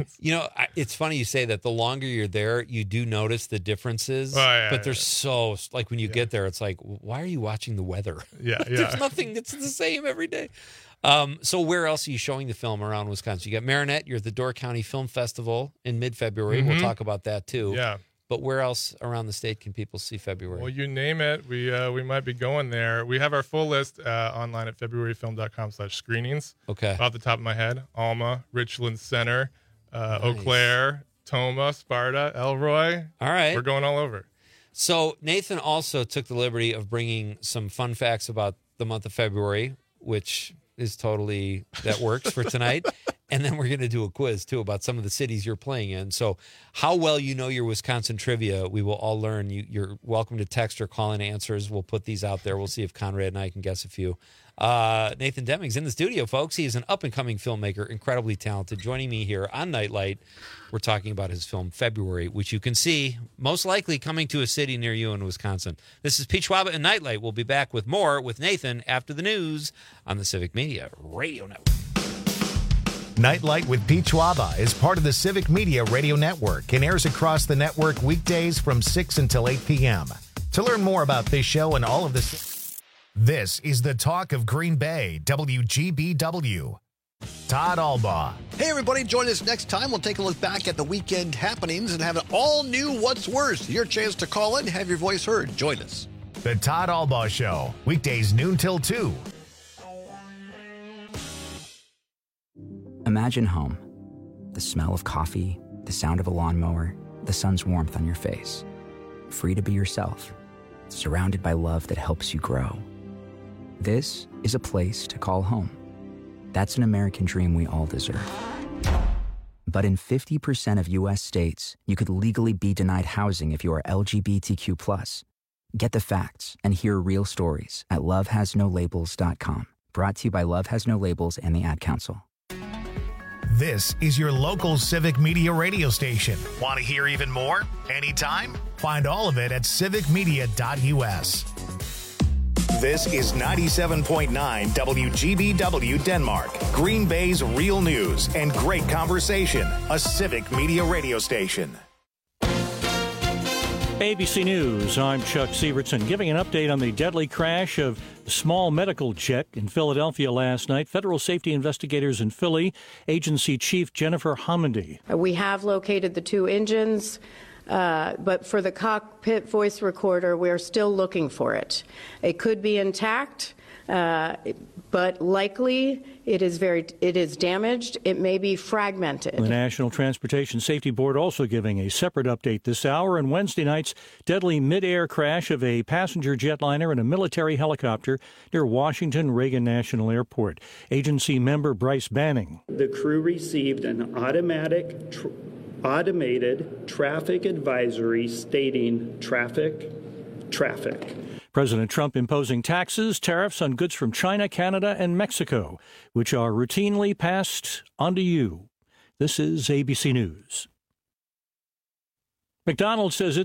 It's funny you say that. The longer you're there, you do notice the differences. Oh, yeah, but they're so, like when you get there, it's like, why are you watching the weather? Yeah, There's nothing that's the same every day. So where else are you showing the film around Wisconsin? You got Marinette. You're at the Door County Film Festival in mid-February. We'll Mhm. talk about that too. Yeah. But where else around the state can people see February? Well, you name it, we might be going there. We have our full list online at februaryfilm.com/screenings. Okay. Off the top of my head, Alma, Richland Center, Eau Claire, Toma, Sparta, Elroy. All right. We're going all over. So Nathan also took the liberty of bringing some fun facts about the month of February, which is totally, that works for tonight. And then we're going to do a quiz too about some of the cities you're playing in. So how well you know your Wisconsin trivia, we will all learn. You're welcome to text or call in answers. We'll put these out there. We'll see if Conrad and I can guess a few. Nathan Deming's in the studio, folks. He is an up-and-coming filmmaker, incredibly talented. Joining me here on Nightlight, we're talking about his film February, which you can see most likely coming to a city near you in Wisconsin. This is Pete Schwaba and Nightlight. We'll be back with more with Nathan after the news on the Civic Media Radio Network. Nightlight with Pete Schwaba is part of the Civic Media Radio Network and airs across the network weekdays from 6 until 8 p.m. To learn more about this show and all of this is the talk of Green Bay, WGBW. Todd Albaugh. Hey, everybody, join us next time. We'll take a look back at the weekend happenings and have an all-new What's Worse. Your chance to call in, have your voice heard. Join us. The Todd Albaugh Show, weekdays noon till 2. Imagine home. The smell of coffee, the sound of a lawnmower, the sun's warmth on your face. Free to be yourself, surrounded by love that helps you grow. This is a place to call home. That's an American dream we all deserve. But in 50% of U.S. states, you could legally be denied housing if you are LGBTQ+. Get the facts and hear real stories at lovehasnolabels.com. Brought to you by Love Has No Labels and the Ad Council. This is your local Civic Media radio station. Want to hear even more? Anytime? Find all of it at civicmedia.us. This is 97.9 WGBW Denmark, Green Bay's real news and great conversation, a Civic Media radio station. ABC News, I'm Chuck Sievertson, giving an update on the deadly crash of a small medical jet in Philadelphia last night. Federal safety investigators in Philly, Agency Chief Jennifer Homendy. We have located the two engines, but for the cockpit voice recorder, we're still looking for it. It could be intact, but likely it is damaged. It may be fragmented. The National Transportation Safety Board also giving a separate update this hour. And Wednesday night's deadly mid-air crash of a passenger jetliner and a military helicopter near Washington Reagan National Airport. Agency member Bryce Banning. The crew received an automated traffic advisory stating traffic. President Trump imposing taxes, tariffs on goods from China, Canada, and Mexico, which are routinely passed onto you. This is ABC News. McDonald's says